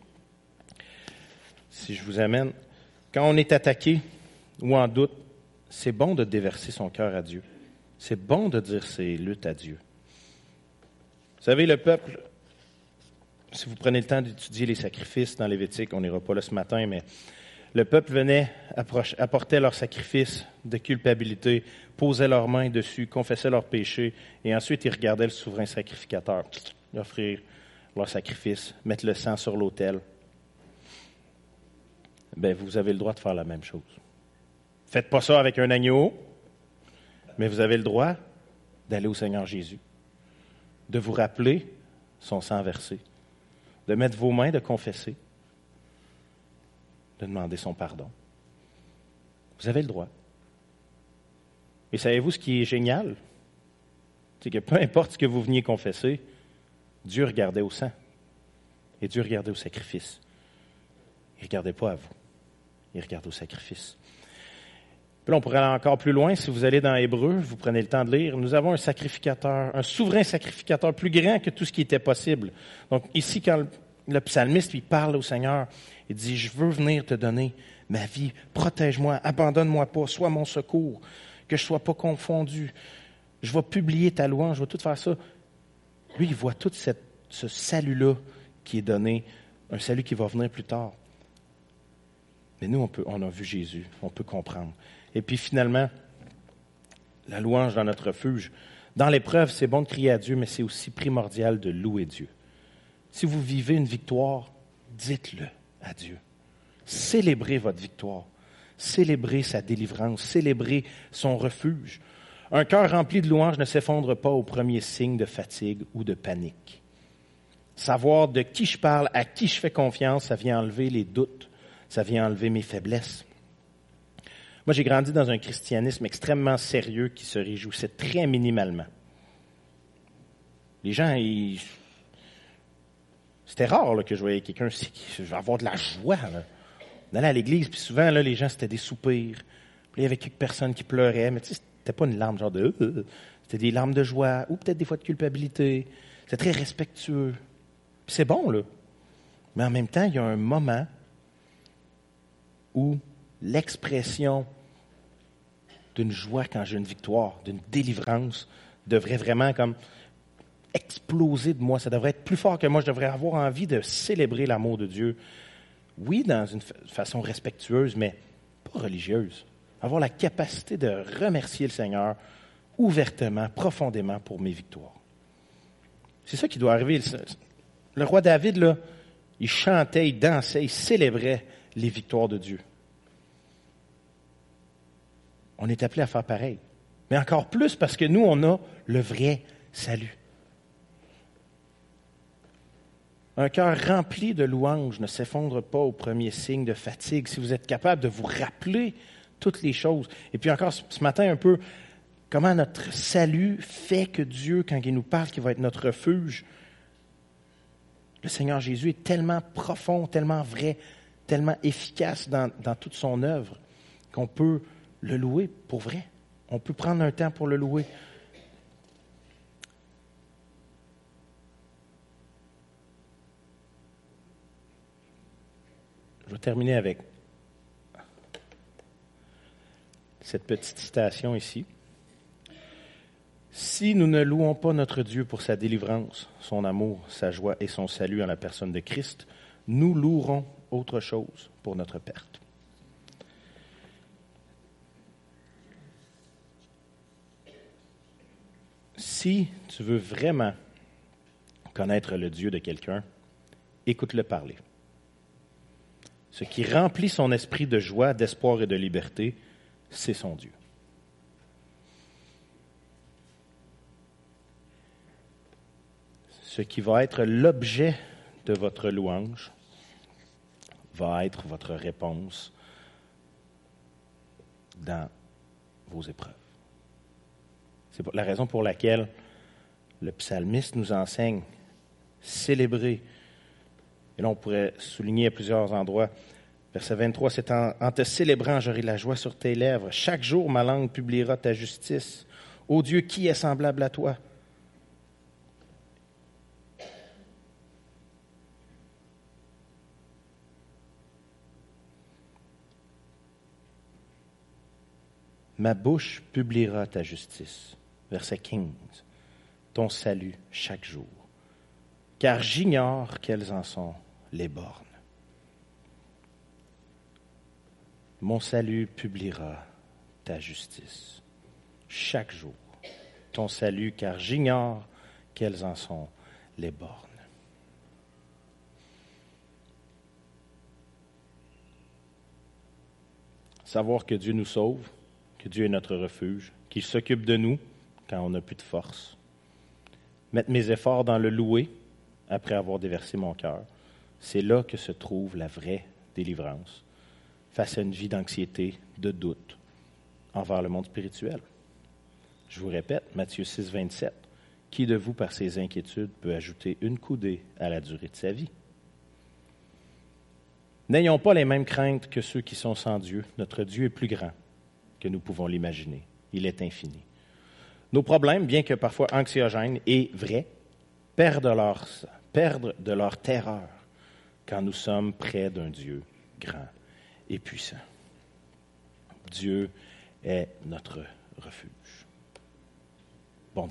Si je vous amène, quand on est attaqué ou en doute, c'est bon de déverser son cœur à Dieu. C'est bon de dire ses luttes à Dieu. Vous savez, le peuple, si vous prenez le temps d'étudier les sacrifices dans Lévitique, on n'ira pas là ce matin, mais le peuple venait, apportait leur sacrifice de culpabilité, posait leurs mains dessus, confessait leurs péchés, et ensuite ils regardaient le souverain sacrificateur offrir leur sacrifice, mettre le sang sur l'autel. Bien, vous avez le droit de faire la même chose. Faites pas ça avec un agneau, mais vous avez le droit d'aller au Seigneur Jésus, de vous rappeler son sang versé, de mettre vos mains, de confesser, de demander son pardon. Vous avez le droit. Et savez-vous ce qui est génial? C'est que peu importe ce que vous veniez confesser, Dieu regardait au sang. Et Dieu regardait au sacrifice. Il ne regardait pas à vous. Il regardait au sacrifice. Puis là, on pourrait aller encore plus loin. Si vous allez dans Hébreu, vous prenez le temps de lire. Nous avons un sacrificateur, un souverain sacrificateur plus grand que tout ce qui était possible. Donc ici, quand le psalmiste lui parle au Seigneur, il dit, je veux venir te donner ma vie, protège-moi, abandonne-moi pas, sois mon secours, que je ne sois pas confondu. Je vais publier ta louange, je vais tout faire ça. Lui, il voit tout ce salut-là qui est donné, un salut qui va venir plus tard. Mais nous, on a vu Jésus, on peut comprendre. Et puis finalement, la louange dans notre refuge. Dans l'épreuve, c'est bon de crier à Dieu, mais c'est aussi primordial de louer Dieu. Si vous vivez une victoire, dites-le à Dieu. Célébrez votre victoire. Célébrez sa délivrance. Célébrez son refuge. Un cœur rempli de louanges ne s'effondre pas au premier signe de fatigue ou de panique. Savoir de qui je parle, à qui je fais confiance, ça vient enlever les doutes, ça vient enlever mes faiblesses. Moi, j'ai grandi dans un christianisme extrêmement sérieux qui se réjouissait très minimalement. Les gens, c'était rare là, que je voyais quelqu'un qui va avoir de la joie. Là. On allait à l'église, puis souvent, là, les gens, c'était des soupirs. Puis il y avait quelques personnes qui pleuraient, mais tu sais, c'était pas une larme genre de c'était des larmes de joie, ou peut-être des fois de culpabilité. C'était très respectueux. Puis c'est bon, là. Mais en même temps, il y a un moment où l'expression d'une joie quand j'ai une victoire, d'une délivrance, devrait vraiment comme exploser de moi. Ça devrait être plus fort que moi. Je devrais avoir envie de célébrer l'amour de Dieu. Oui, dans une façon respectueuse, mais pas religieuse. Avoir la capacité de remercier le Seigneur ouvertement, profondément pour mes victoires. C'est ça qui doit arriver. Le roi David, là, il chantait, il dansait, il célébrait les victoires de Dieu. On est appelé à faire pareil. Mais encore plus parce que nous, on a le vrai salut. Un cœur rempli de louanges ne s'effondre pas au premier signe de fatigue. Si vous êtes capable de vous rappeler toutes les choses. Et puis encore ce matin un peu, comment notre salut fait que Dieu, quand il nous parle qu'il va être notre refuge, le Seigneur Jésus est tellement profond, tellement vrai, tellement efficace dans toute son œuvre qu'on peut le louer pour vrai. On peut prendre un temps pour le louer. Je vais terminer avec cette petite citation ici. Si nous ne louons pas notre Dieu pour sa délivrance, son amour, sa joie et son salut en la personne de Christ, nous louerons autre chose pour notre perte. Si tu veux vraiment connaître le Dieu de quelqu'un, écoute-le parler. Ce qui remplit son esprit de joie, d'espoir et de liberté, c'est son Dieu. Ce qui va être l'objet de votre louange va être votre réponse dans vos épreuves. C'est la raison pour laquelle le psalmiste nous enseigne célébrer. Et là, on pourrait souligner à plusieurs endroits. Verset 23, c'est en te célébrant, j'aurai la joie sur tes lèvres. Chaque jour, ma langue publiera ta justice. Ô Dieu, qui est semblable à toi? Ma bouche publiera ta justice. Verset 15. Ton salut chaque jour. Car j'ignore quelles en sont les bornes. Mon salut publiera ta justice. Chaque jour. Ton salut, car j'ignore quelles en sont les bornes. Savoir que Dieu nous sauve, que Dieu est notre refuge, qu'il s'occupe de nous quand on n'a plus de force. Mettre mes efforts dans le louer après avoir déversé mon cœur, c'est là que se trouve la vraie délivrance face à une vie d'anxiété, de doute envers le monde spirituel. Je vous répète, Matthieu 6, 27, qui de vous, par ses inquiétudes, peut ajouter une coudée à la durée de sa vie? N'ayons pas les mêmes craintes que ceux qui sont sans Dieu. Notre Dieu est plus grand que nous pouvons l'imaginer. Il est infini. Nos problèmes, bien que parfois anxiogènes et vrais, perdent de leur terreur quand nous sommes près d'un Dieu grand et puissant. Dieu est notre refuge.